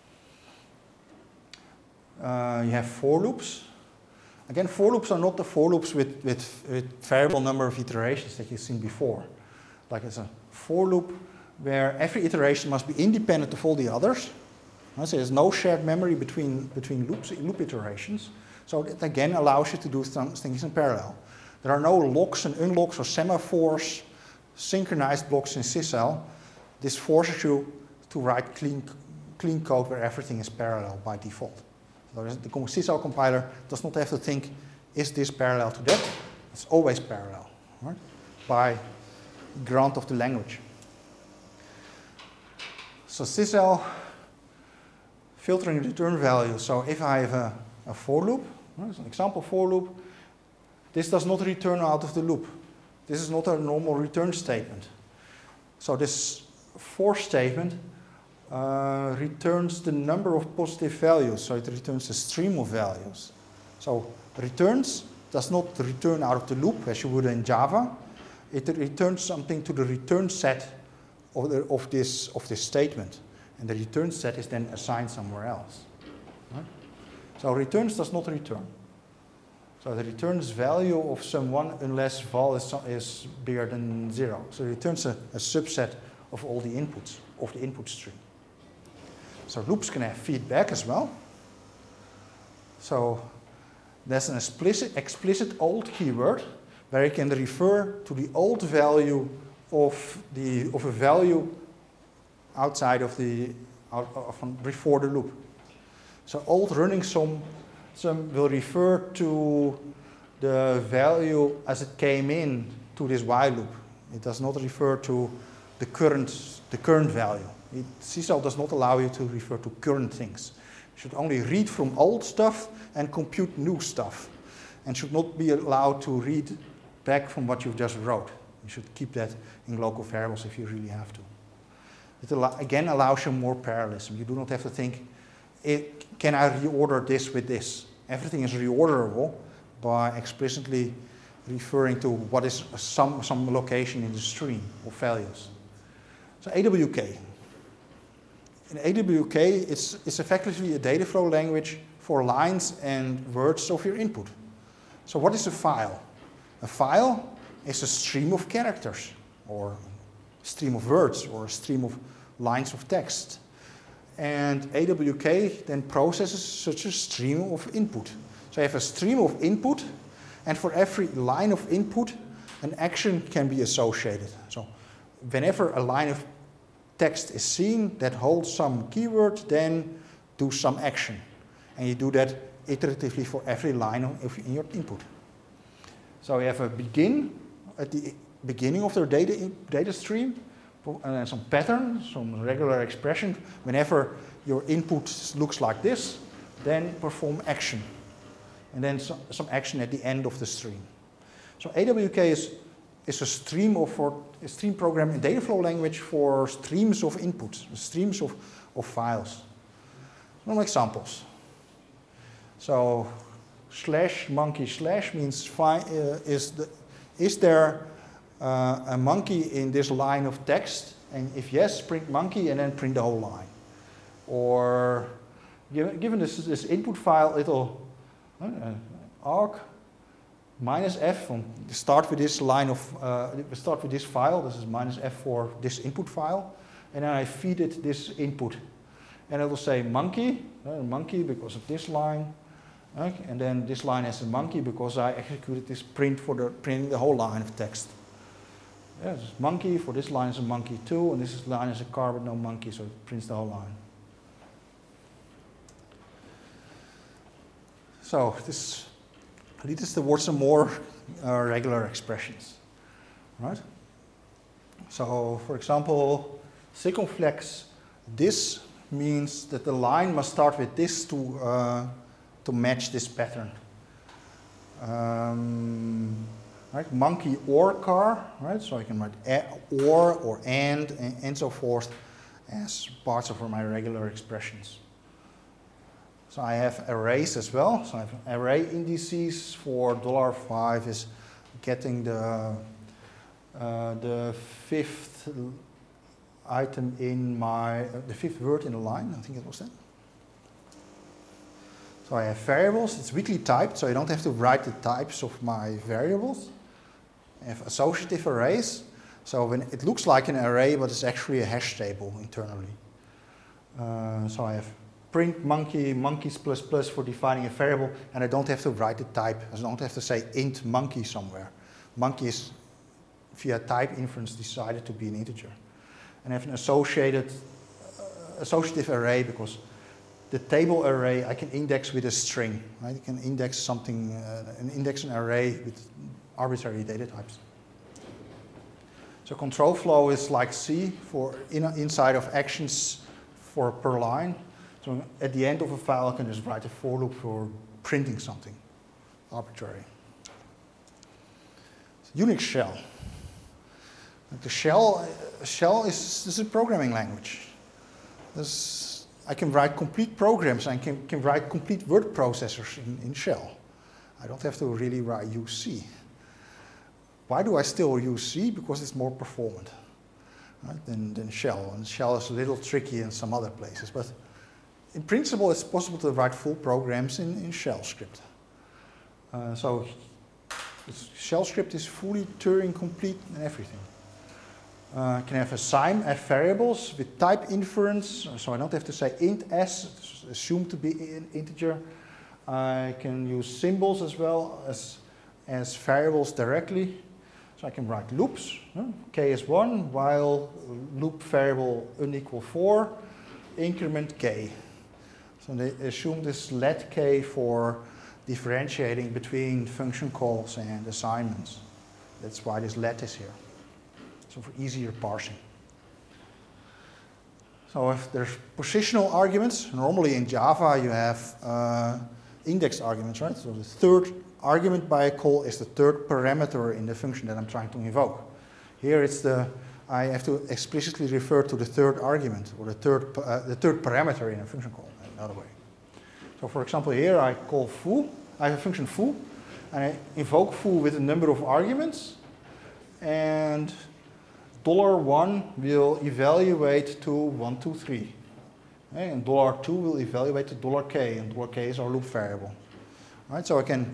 You have for loops. Again, for loops are not the for loops with variable number of iterations that you've seen before. Like it's a for loop where every iteration must be independent of all the others. So there's no shared memory between loop iterations. So it again allows you to do things in parallel. There are no locks and unlocks or semaphores, synchronized blocks in Sysal. This forces you to write clean code where everything is parallel by default. So the Sysal compiler does not have to think, is this parallel to that? It's always parallel, right? By grant of the language. So Sysal filtering return value. So if I have a for loop, right, so an example for loop, this does not return out of the loop. This is not a normal return statement. So this for statement returns the number of positive values, so it returns a stream of values. So returns does not return out of the loop as you would in Java. It returns something to the return set of this statement, and the return set is then assigned somewhere else. Right? So returns does not return. So it returns value of some one unless val is bigger than 0. So it returns a subset of all the inputs of the input stream. So loops can have feedback as well. So there's an explicit old keyword where you can refer to the old value of a value outside of before the loop. So old running sum will refer to the value as it came in to this while loop. It does not refer to the current value. CSAL does not allow you to refer to current things. You should only read from old stuff and compute new stuff, and should not be allowed to read back from what you've just wrote. You should keep that in local variables if you really have to. It again allows you more parallelism. You do not have to think, can I reorder this with this? Everything is reorderable by explicitly referring to what is some location in the stream of values. So AWK. In AWK, it's effectively a data flow language for lines and words of your input. So what is a file? A file is a stream of characters, or a stream of words, or a stream of lines of text. And AWK then processes such a stream of input. So you have a stream of input, and for every line of input, an action can be associated. So whenever a line of text is seen that holds some keyword, then do some action. And you do that iteratively for every line in your input. So you have a begin at the beginning of the data stream, and some pattern, some regular expression. Whenever your input looks like this, then perform action. And then some action at the end of the stream. So AWK is a stream program in data flow language for streams of inputs, streams of files. Some examples. So /monkey/ means is there a monkey in this line of text? And if yes, print monkey and then print the whole line. Or given this input file, it'll arg -f. Start with this line of start with this file. This is -f for this input file, and then I feed it this input, and it will say monkey, monkey because of this line, and then this line has a monkey because I executed this print for printing the whole line of text. This is monkey, for this line is a monkey too, and this line is a car but no monkey, so it prints the whole line. So this leads us towards some more regular expressions, right? So for example, circumflex this means that the line must start with this to match this pattern. Right? Monkey or car, right? So I can write or and so forth as parts of my regular expressions. So I have arrays as well. So I have array indices for $5 is getting the fifth item in the fifth word in the line. I think it was that. So I have variables. It's weakly typed, so I don't have to write the types of my variables. I have associative arrays. So when it looks like an array, but it's actually a hash table internally. So I have print monkey, monkeys ++ for defining a variable, and I don't have to write the type. I don't have to say int monkey somewhere. Monkey is, via type inference, decided to be an integer. And I have an associative array because the table array I can index with a string. Right? I can index something, index an array with arbitrary data types. So control flow is like C for inside of actions for per line. So at the end of a file, I can just write a for loop for printing something arbitrary. Unix shell. The shell is a programming language. I can write complete programs and can write complete word processors in shell. I don't have to really use C. Why do I still use C? Because it's more performant, right, than shell. And shell is a little tricky in some other places. But in principle, it's possible to write full programs in shell script. So shell script is fully Turing complete and everything. Can have add variables with type inference, so I don't have to say int s, it's assumed to be an integer. I can use symbols as well as variables directly. So I can write loops. K is 1, while loop variable unequal 4, increment k. So they assume this let k for differentiating between function calls and assignments. That's why this let is here. So for easier parsing. So if there's positional arguments, normally in Java you have index arguments, right? So the third argument by a call is the third parameter in the function that I'm trying to invoke. Here it's I have to explicitly refer to the third argument or the third parameter in a function call, another way. So for example, here I call foo. I have a function foo, and I invoke foo with a number of arguments, and $1 will evaluate to 1, 2, 3. Okay? And $2 will evaluate to $k, and $k is our loop variable. Right? So I can,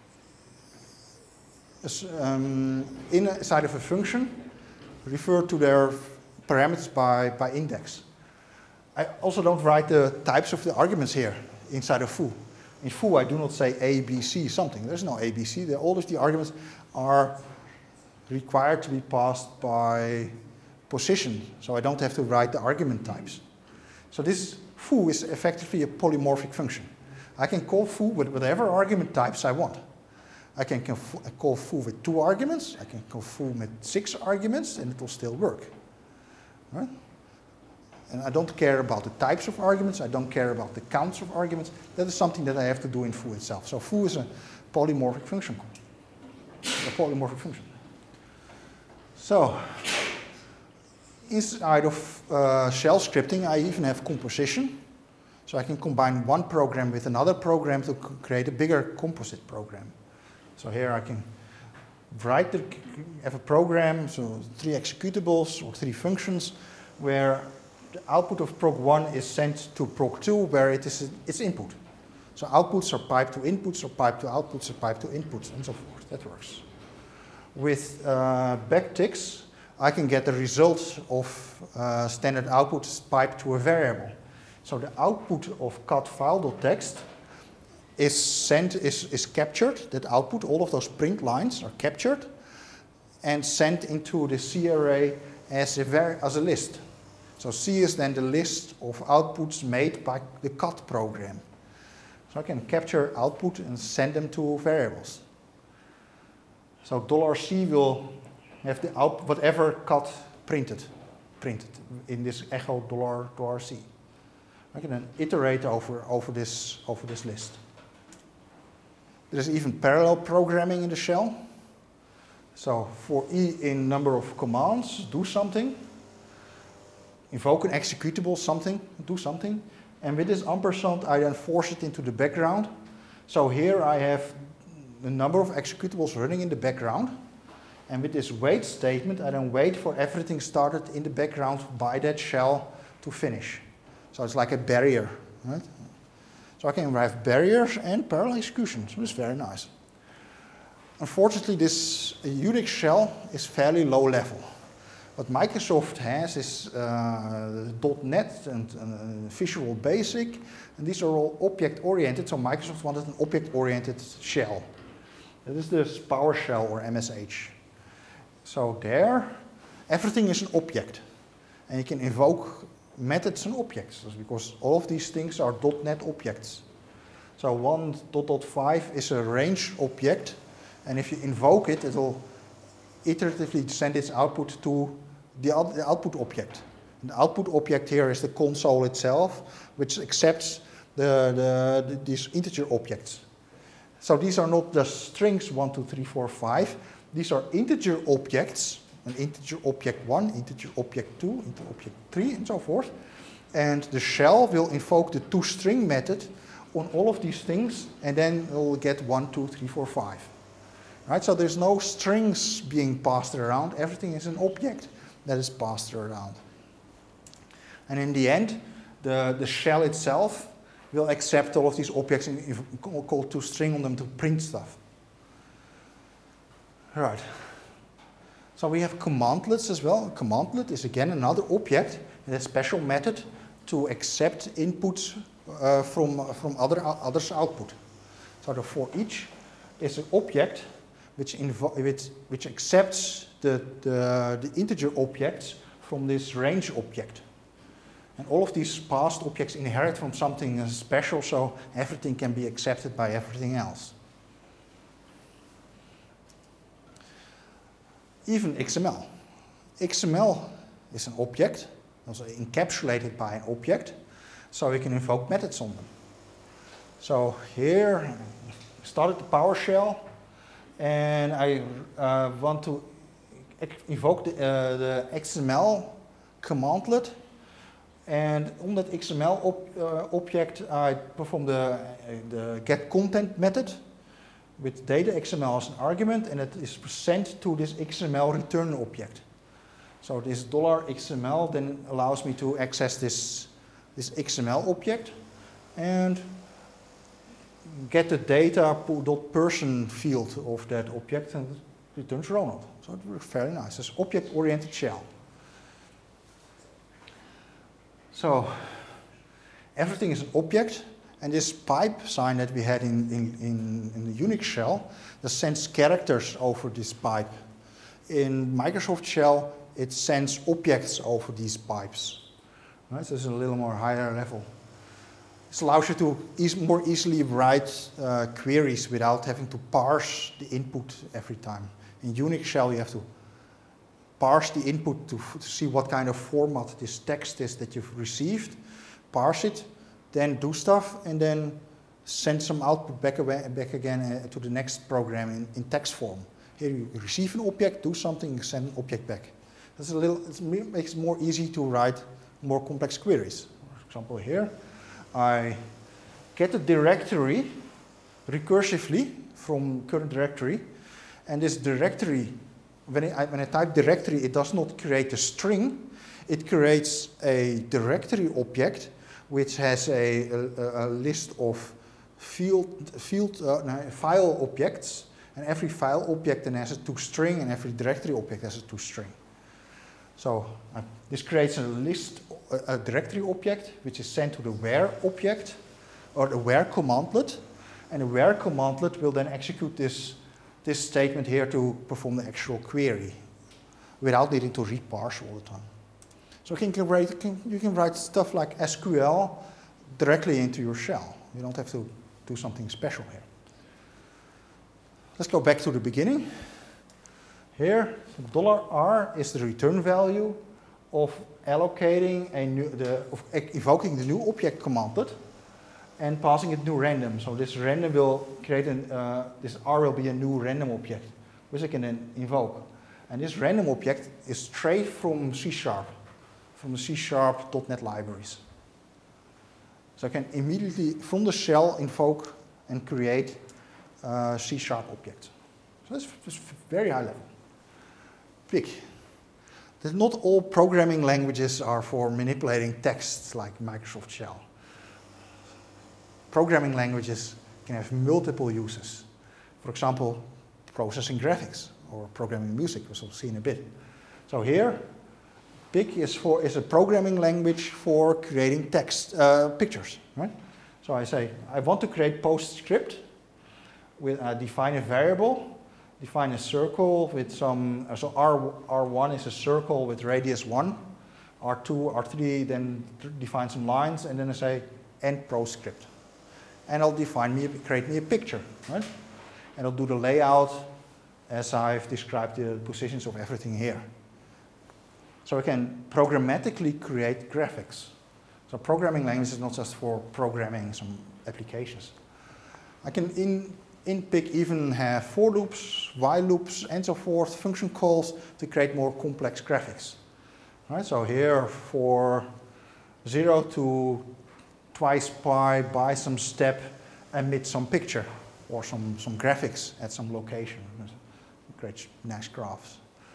inside of a function, refer to their parameters by index. I also don't write the types of the arguments here inside of foo. In foo, I do not say A, B, C, something. There's no A, B, C. All of the arguments are required to be passed by position, so I don't have to write the argument types. So this foo is effectively a polymorphic function. I can call foo with whatever argument types I want. I can call foo with 2 arguments, I can call foo with 6 arguments, and it will still work. Right? And I don't care about the types of arguments, I don't care about the counts of arguments. That is something that I have to do in foo itself. So foo is a polymorphic function call. A polymorphic function. So, inside of shell scripting, I even have composition. So I can combine one program with another program to create a bigger composite program. So here I can have a program, so 3 executables or 3 functions, where the output of prog1 is sent to prog2, where it is its input. So outputs are piped to inputs, or piped to outputs, or piped to inputs, and so forth. That works. With backticks, I can get the results of standard outputs piped to a variable. So the output of cat file.txt is captured, that output, all of those print lines are captured and sent into the C array as a list. So C is then the list of outputs made by the cat program. So I can capture output and send them to variables. So $C will have the output, whatever cat printed in this echo $C. I can then iterate over this list. There's even parallel programming in the shell. So for E in number of commands, do something. Invoke an executable do something. And with this ampersand, I then force it into the background. So here I have the number of executables running in the background. And with this wait statement, I then wait for everything started in the background by that shell to finish. So it's like a barrier, right? So I can have barriers and parallel execution, so it's very nice. Unfortunately, this Unix shell is fairly low level. What Microsoft has is .NET and Visual Basic, and these are all object-oriented, so Microsoft wanted an object-oriented shell. That is the PowerShell or MSH. So there, everything is an object, and you can invoke methods and objects, because all of these things are .NET objects. So 1.5 is a range object, and if you invoke it, it will iteratively send its output to the output object. And the output object here is the console itself, which accepts these integer objects. So these are not just strings 1, 2, 3, 4, 5. These are integer objects, an integer object 1, integer object 2, integer object 3, and so forth. And the shell will invoke the toString method on all of these things, and then we'll get 1, 2, 3, 4, 5. Right? So there's no strings being passed around. Everything is an object that is passed around. And in the end, the shell itself will accept all of these objects and call toString on them to print stuff. Right. So we have commandlets as well. A commandlet is again another object and a special method to accept inputs from others' output. So the for each is an object which accepts the integer objects from this range object. And all of these passed objects inherit from something special, so everything can be accepted by everything else. Even XML. XML is an object, also encapsulated by an object, so we can invoke methods on them. So here, I started the PowerShell, and I want to invoke the XML commandlet. And on that XML object, I perform the getContent method with data XML as an argument, and it is sent to this XML return object. So this $XML then allows me to access this XML object and get the data.person field of that object, and it returns Ronald. So it works very nice. It's object-oriented shell. So everything is an object, and this pipe sign that we had in the Unix shell that sends characters over this pipe. In Microsoft shell, it sends objects over these pipes. Right? So it's a little more higher level. This allows you to more easily write queries without having to parse the input every time. In Unix shell, you have to parse the input to see what kind of format this text is that you've received, parse it, then do stuff, and then send some output back again to the next program in text form. Here you receive an object, do something, send an object back. It makes it more easy to write more complex queries. For example, here, I get a directory recursively from current directory, and this directory, when I type directory, it does not create a string. It creates a directory object which has a list of file objects, and every file object then has a toString, and every directory object has a toString. So this creates a directory object which is sent to the where object, or the where commandlet, and the where commandlet will then execute this statement here to perform the actual query without needing to reparse all the time. So you can write stuff like SQL directly into your shell. You don't have to do something special here. Let's go back to the beginning. Here, $R is the return value of allocating invoking the new object commandlet and passing it new random. So this random will create this R will be a new random object, which I can then invoke. And this random object is straight from C#, from the C#.NET libraries. So I can immediately, from the shell, invoke and create C# objects. So that's very high level. Big. Not all programming languages are for manipulating text like Microsoft Shell. Programming languages can have multiple uses. For example, processing graphics or programming music, which we'll see in a bit. So here, PIC is a programming language for creating text, pictures, right? So I say, I want to create PostScript with define a variable, define a circle with some, so R1 is a circle with radius 1, R2, R3, then define some lines, and then I say end PostScript. And I'll create me a picture, right? And I'll do the layout as I've described the positions of everything here. So I can programmatically create graphics. So programming language is not just for programming some applications. I can IntPic even have for loops, while loops, and so forth, function calls to create more complex graphics. Right, so here for 0 to twice pi by some step emit some picture or some graphics at some location. Create nice graphs.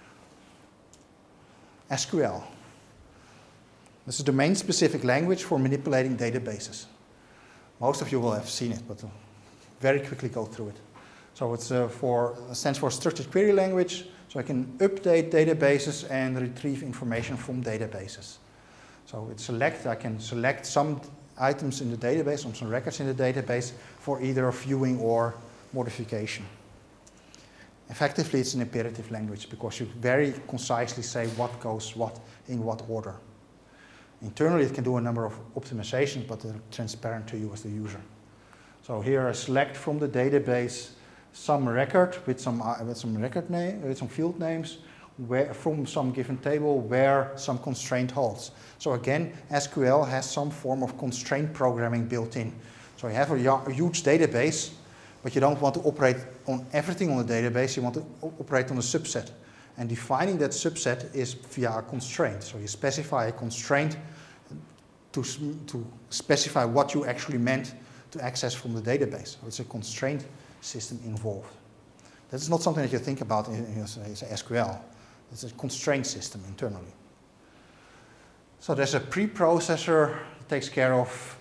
SQL. This is a domain-specific language for manipulating databases. Most of you will have seen it, but I'll very quickly go through it. So it's stands for structured query language, so I can update databases and retrieve information from databases. So I can select some items in the database, some records in the database for either viewing or modification. Effectively, it's an imperative language because you very concisely say what goes what in what order. Internally, it can do a number of optimizations, but they're transparent to you as the user. So here I select from the database some record with some record name, with some field names, from some given table where some constraint holds. So again, SQL has some form of constraint programming built in. So you have a huge database, but you don't want to operate on everything on the database, you want to operate on a subset. And defining that subset is via a constraint. So you specify a constraint to specify what you actually meant to access from the database. So it's a constraint system involved. That's not something that you think about in SQL. It's a constraint system internally. So there's a preprocessor that takes care of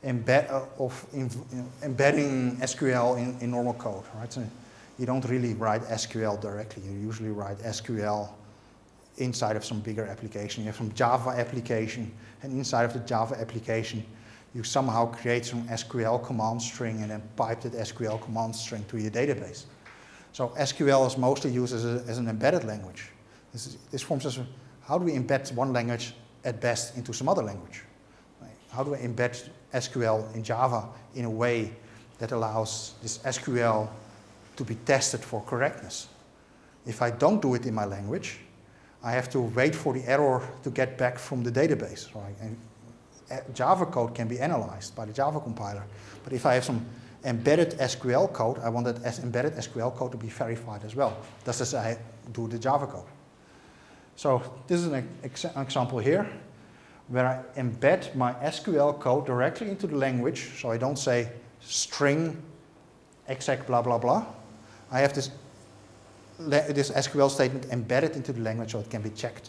embedding SQL in normal code. Right? So you don't really write SQL directly. You usually write SQL inside of some bigger application. You have some Java application, and inside of the Java application, you somehow create some SQL command string and then pipe that SQL command string to your database. So SQL is mostly used as an embedded language. This forms as how do we embed one language at best into some other language? How do I embed SQL in Java in a way that allows this SQL to be tested for correctness? If I don't do it in my language, I have to wait for the error to get back from the database. Right? And Java code can be analyzed by the Java compiler. But if I have some embedded SQL code, I want that embedded SQL code to be verified as well, just as I do the Java code. So this is an example here where I embed my SQL code directly into the language, so I don't say string exec blah blah blah. I have this SQL statement embedded into the language so it can be checked.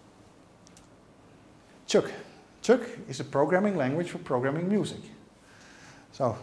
Chuck. Chuck is a programming language for programming music. So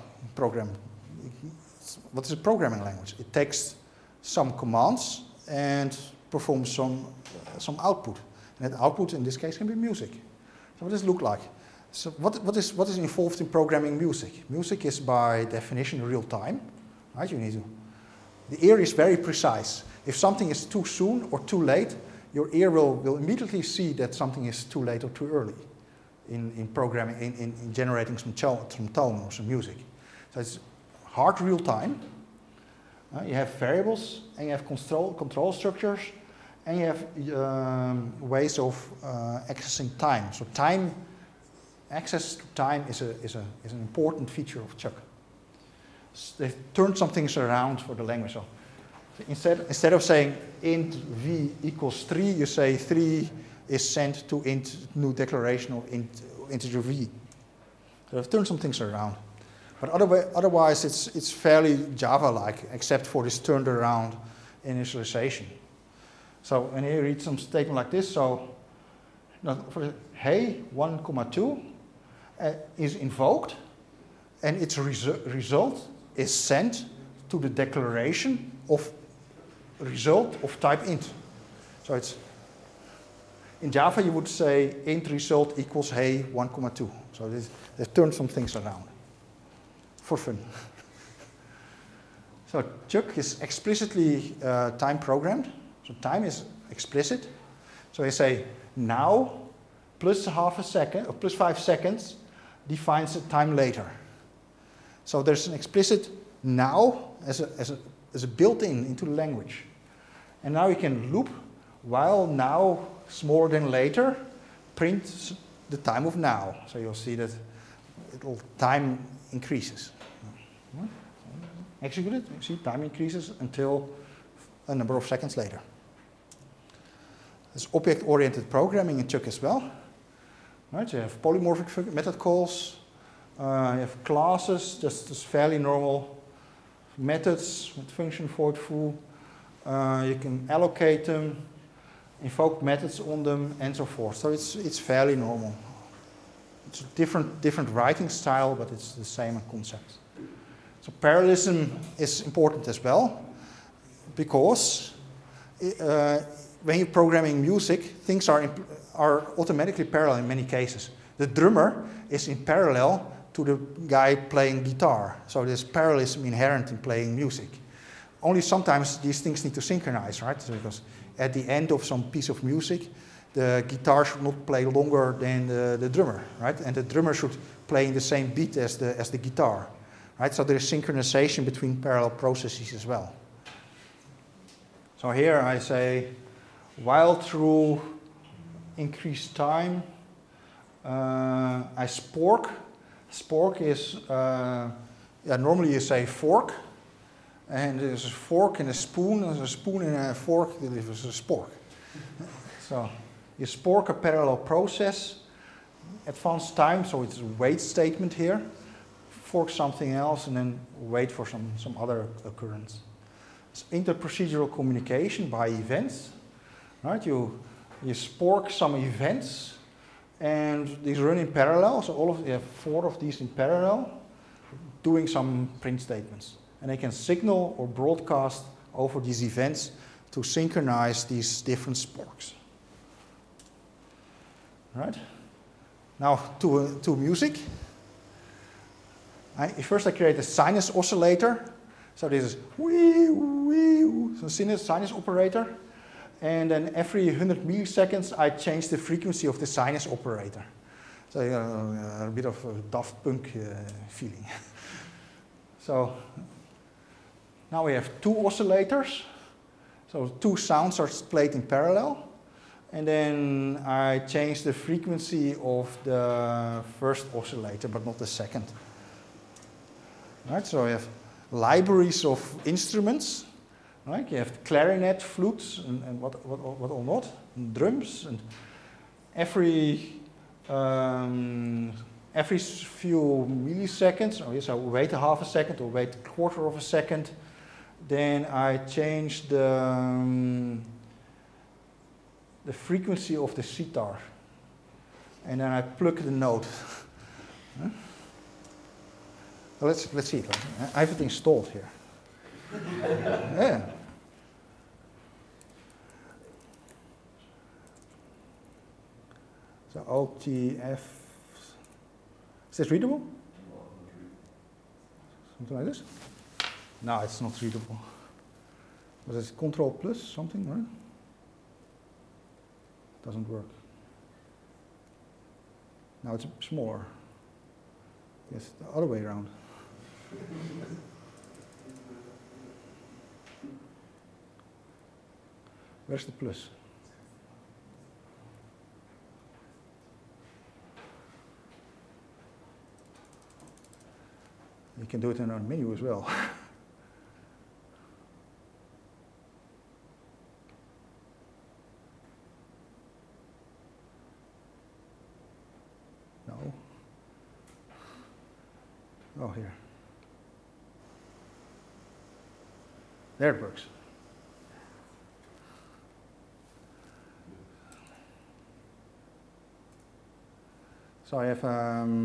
what is a programming language? It takes some commands and performs some output. And that output in this case can be music. So what does it look like? So what is involved in programming music? Music is by definition real time. Right? The ear is very precise. If something is too soon or too late, your ear will immediately see that something is too late or too early in programming, in generating some tone or some music. So it's hard real time. You have variables and you have control structures and you have ways of accessing time. So access to time is an important feature of Chuck. They turned some things around for the language. So instead of saying int v equals 3, you say 3 is sent to int new declaration of integer v. So they've turned some things around. But otherwise it's fairly Java-like, except for this turned around initialization. So when you read some statement like this, so for hey 1,2 is invoked, and its result is sent to the declaration of result of type int. So it's in Java you would say int result equals hey 1,2. So they've turned some things around for fun. So Chuck is explicitly time programmed. So time is explicit. So you say now plus half a second or plus 5 seconds defines a time later. So there's an explicit now as a built-in into the language. And now you can loop while now smaller than later print the time of now. So you'll see that time increases. executed. You see, time increases until a number of seconds later. There's object-oriented programming in Chuck as well. Right, you have polymorphic method calls. You have classes, just fairly normal methods with function void foo. You can allocate them, invoke methods on them, and so forth. So it's fairly normal. It's a different writing style, but it's the same concept. So parallelism is important as well, because when you're programming music, things are automatically parallel in many cases. The drummer is in parallel to the guy playing guitar. So there's parallelism inherent in playing music. Only sometimes these things need to synchronize, right? So because at the end of some piece of music, the guitar should not play longer than the drummer, right? And the drummer should play in the same beat as the guitar, right? So there's synchronization between parallel processes as well. So here I say, while through increased time, I spork. Spork is, normally you say fork, and there's a fork and a spoon, there's a spoon and a fork, there's a spork. So you spork a parallel process, advanced time, so it's a wait statement here, fork something else, and then wait for some other occurrence. It's interprocedural communication by events, right? You spork some events, and these run in parallel, so you have 4 of these in parallel, doing some print statements. And they can signal or broadcast over these events to synchronize these different sporks. Right? Now to music. First I create a sinus oscillator. So this is wee, wee, so sinus operator. And then every 100 milliseconds, I change the frequency of the sinus operator. So a bit of a Daft Punk feeling. So now we have 2 oscillators. So 2 sounds are played in parallel. And then I change the frequency of the first oscillator, but not the second. Right, so we have libraries of instruments. Right? You have clarinet, flutes, and what all not, and drums, and every few milliseconds, or yes, I wait a half a second or wait a quarter of a second, then I change the frequency of the sitar, and then I plug the note. Well, let's see it. I have it installed here. Yeah. So OTF, is this readable? Something like this? No, it's not readable. Was it Control plus something, right? Doesn't work. Now it's smaller. Yes, the other way around. Where's the plus? You can do it in our menu as well. No. Oh, here. There it works. So I have,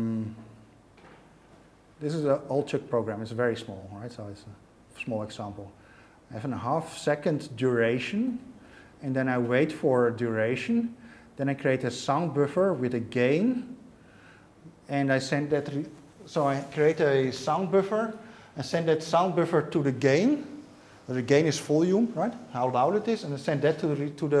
this is an old Chuck program, it's very small, right? So it's a small example. I have a half-second duration, and then I wait for a duration. Then I create a sound buffer with a gain, and I send that, so I create a sound buffer, and send that sound buffer to the gain. The gain is volume, right? How loud it is, and I send that to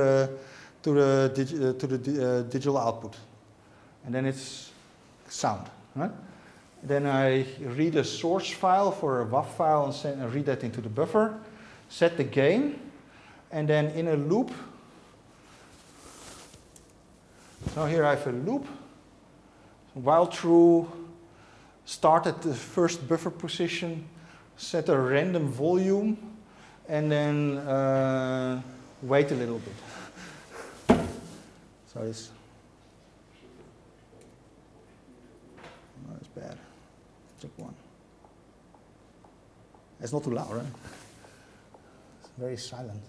the digital output. And then it's sound, right? Then I read a source file for a WAV file and read that into the buffer, set the gain, and then in a loop, so here I have a loop, while true start at the first buffer position, set a random volume, and then wait a little bit. So it's bad. Check one. It's not too loud, right? It's very silent.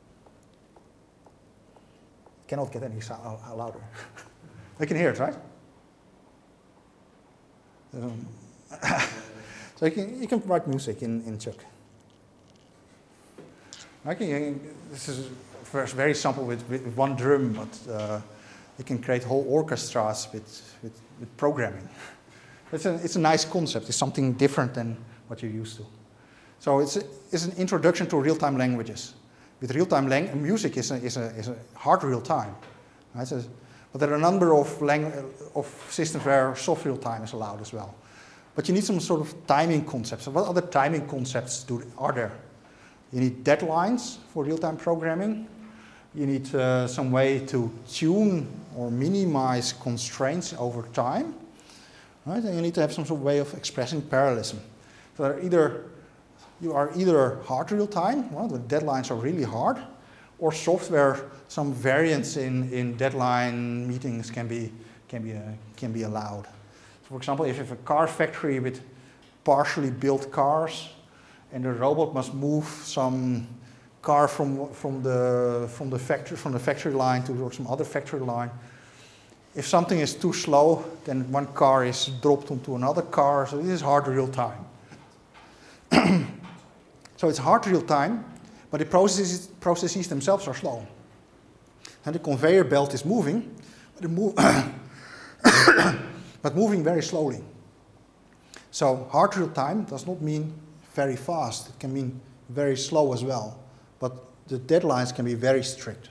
Cannot get any louder. I can hear it, right? So you can write music in Chuck. This is first very simple with one drum, but you can create whole orchestras with programming. It's a nice concept. It's something different than what you're used to. So it's an introduction to real-time languages. With real-time music is a hard real-time. Right? But there are a number of systems where soft real-time is allowed as well. But you need some sort of timing concepts. So what other timing concepts are there? You need deadlines for real-time programming. You need some way to tune or minimize constraints over time. Right? And you need to have some sort of way of expressing parallelism. So you are either hard real-time, well, the deadlines are really hard, or software, some variance in deadline meetings can be allowed. So for example, if you have a car factory with partially built cars, and the robot must move some car from the factory line to some other factory line. If something is too slow, then one car is dropped onto another car. So this is hard real time. So it's hard real time, but the processes themselves are slow. And the conveyor belt is moving, but moving very slowly. So hard real time does not mean very fast. It can mean very slow as well. But the deadlines can be very strict.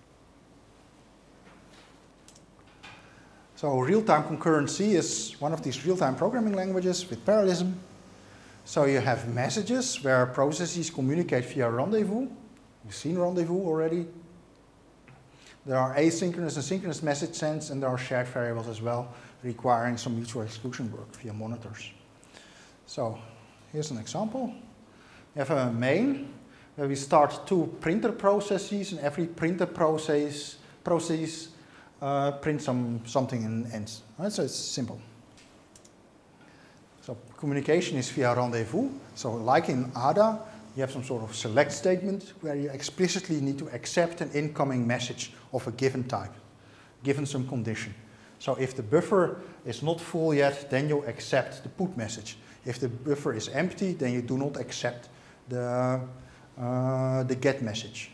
So real-time concurrency is one of these real-time programming languages with parallelism. So you have messages where processes communicate via rendezvous. You've seen rendezvous already. There are asynchronous and synchronous message sends, and there are shared variables as well, requiring some mutual exclusion work via monitors. So here's an example. We have a main where we start two printer processes, and every printer process prints something and ends. Right? So it's simple. So communication is via rendezvous. So like in ADA, you have some sort of select statement where you explicitly need to accept an incoming message of a given type, given some condition. So if the buffer is not full yet, then you accept the put message. If the buffer is empty, then you do not accept the get message.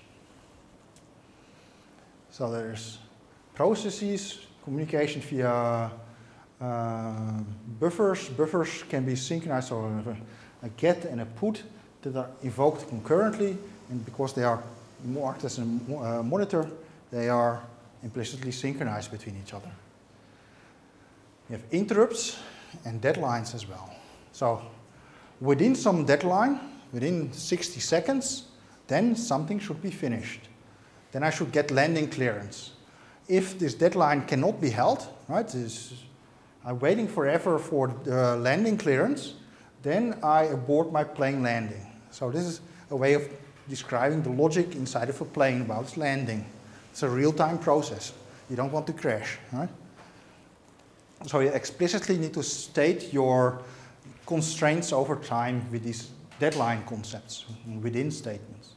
So there's processes, communication via buffers. Buffers can be synchronized, so a get and a put that are invoked concurrently, and because they are marked as a monitor, they are implicitly synchronized between each other. You have interrupts and deadlines as well. So within some deadline, within 60 seconds, then something should be finished. Then I should get landing clearance. If this deadline cannot be held, right, I'm waiting forever for the landing clearance, then I abort my plane landing. So this is a way of describing the logic inside of a plane about its landing. It's a real-time process. You don't want to crash, right? So you explicitly need to state your constraints over time with these deadline concepts within statements.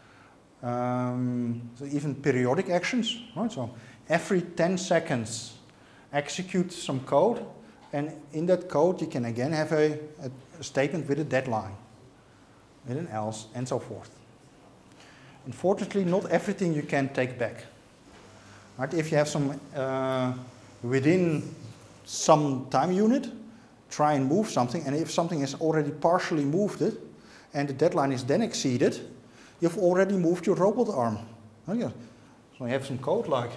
So even periodic actions, right? So every 10 seconds execute some code, and in that code you can again have a statement with a deadline, with an else, and so forth. Unfortunately, not everything you can take back. Right? If you have some within some time unit, try and move something, and if something has already partially moved it, and the deadline is then exceeded, you've already moved your robot arm. Okay. So you have some code like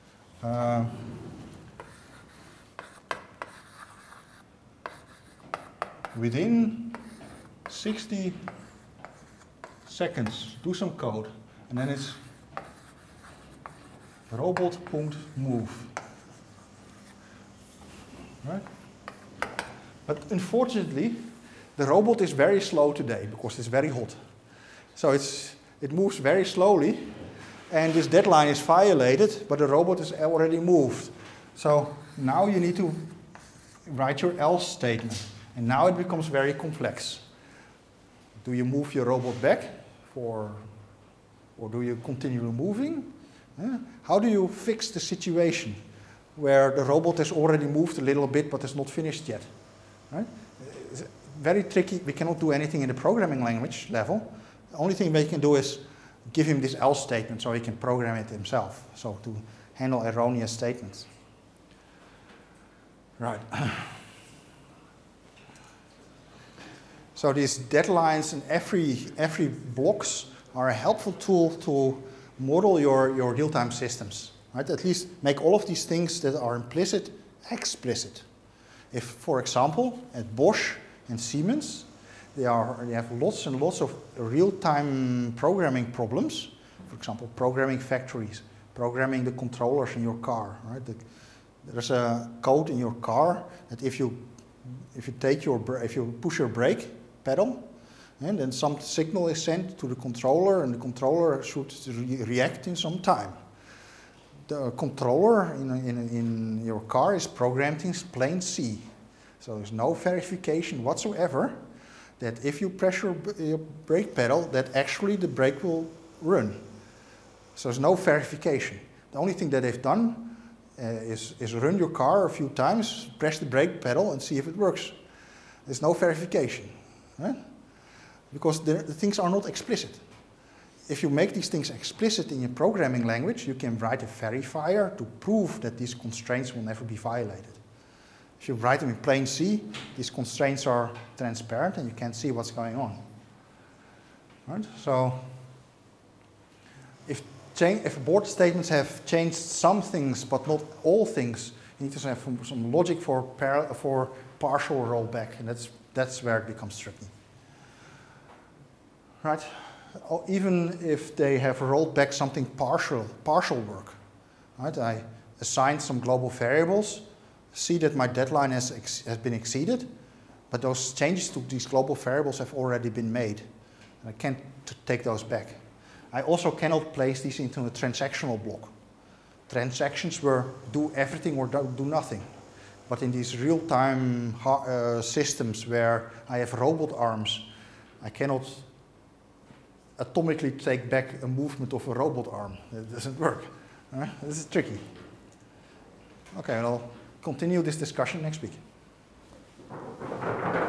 within 60 seconds, do some code, and then it's robot.move. Right? But unfortunately, the robot is very slow today because it's very hot. So it moves very slowly, and this deadline is violated, but the robot is already moved. So now you need to write your else statement, and now it becomes very complex. Do you move your robot back, or do you continue moving? How do you fix the situation where the robot has already moved a little bit but is not finished yet? Right? It's very tricky. We cannot do anything in the programming language level. The only thing we can do is give him this else statement so he can program it himself, so to handle erroneous statements. Right. So these deadlines and every blocks are a helpful tool to model your real-time systems. Right? At least make all of these things that are implicit explicit. If, for example, at Bosch and Siemens, they have lots and lots of real-time programming problems. For example, programming factories, programming the controllers in your car. Right? There's a code in your car that if you push your brake pedal, and then some signal is sent to the controller, and the controller should react in some time. The controller in your car is programmed in plain C, so there's no verification whatsoever that if you press your brake pedal, that actually the brake will run. So there's no verification. The only thing that they've done is run your car a few times, press the brake pedal, and see if it works. There's no verification, right? Because the things are not explicit. If you make these things explicit in your programming language, you can write a verifier to prove that these constraints will never be violated. If you write them in plain C, these constraints are transparent and you can't see what's going on. Right? So, if board statements have changed some things but not all things, you need to have some logic for partial rollback, and that's where it becomes tricky. Right? Even if they have rolled back something partial work. Right? I assigned some global variables, see that my deadline has been exceeded, but those changes to these global variables have already been made. I can't take those back. I also cannot place these into a transactional block. Transactions do everything or do nothing. But in these real-time systems where I have robot arms, I cannot atomically take back a movement of a robot arm. It doesn't work. This is tricky. Okay, I'll continue this discussion next week.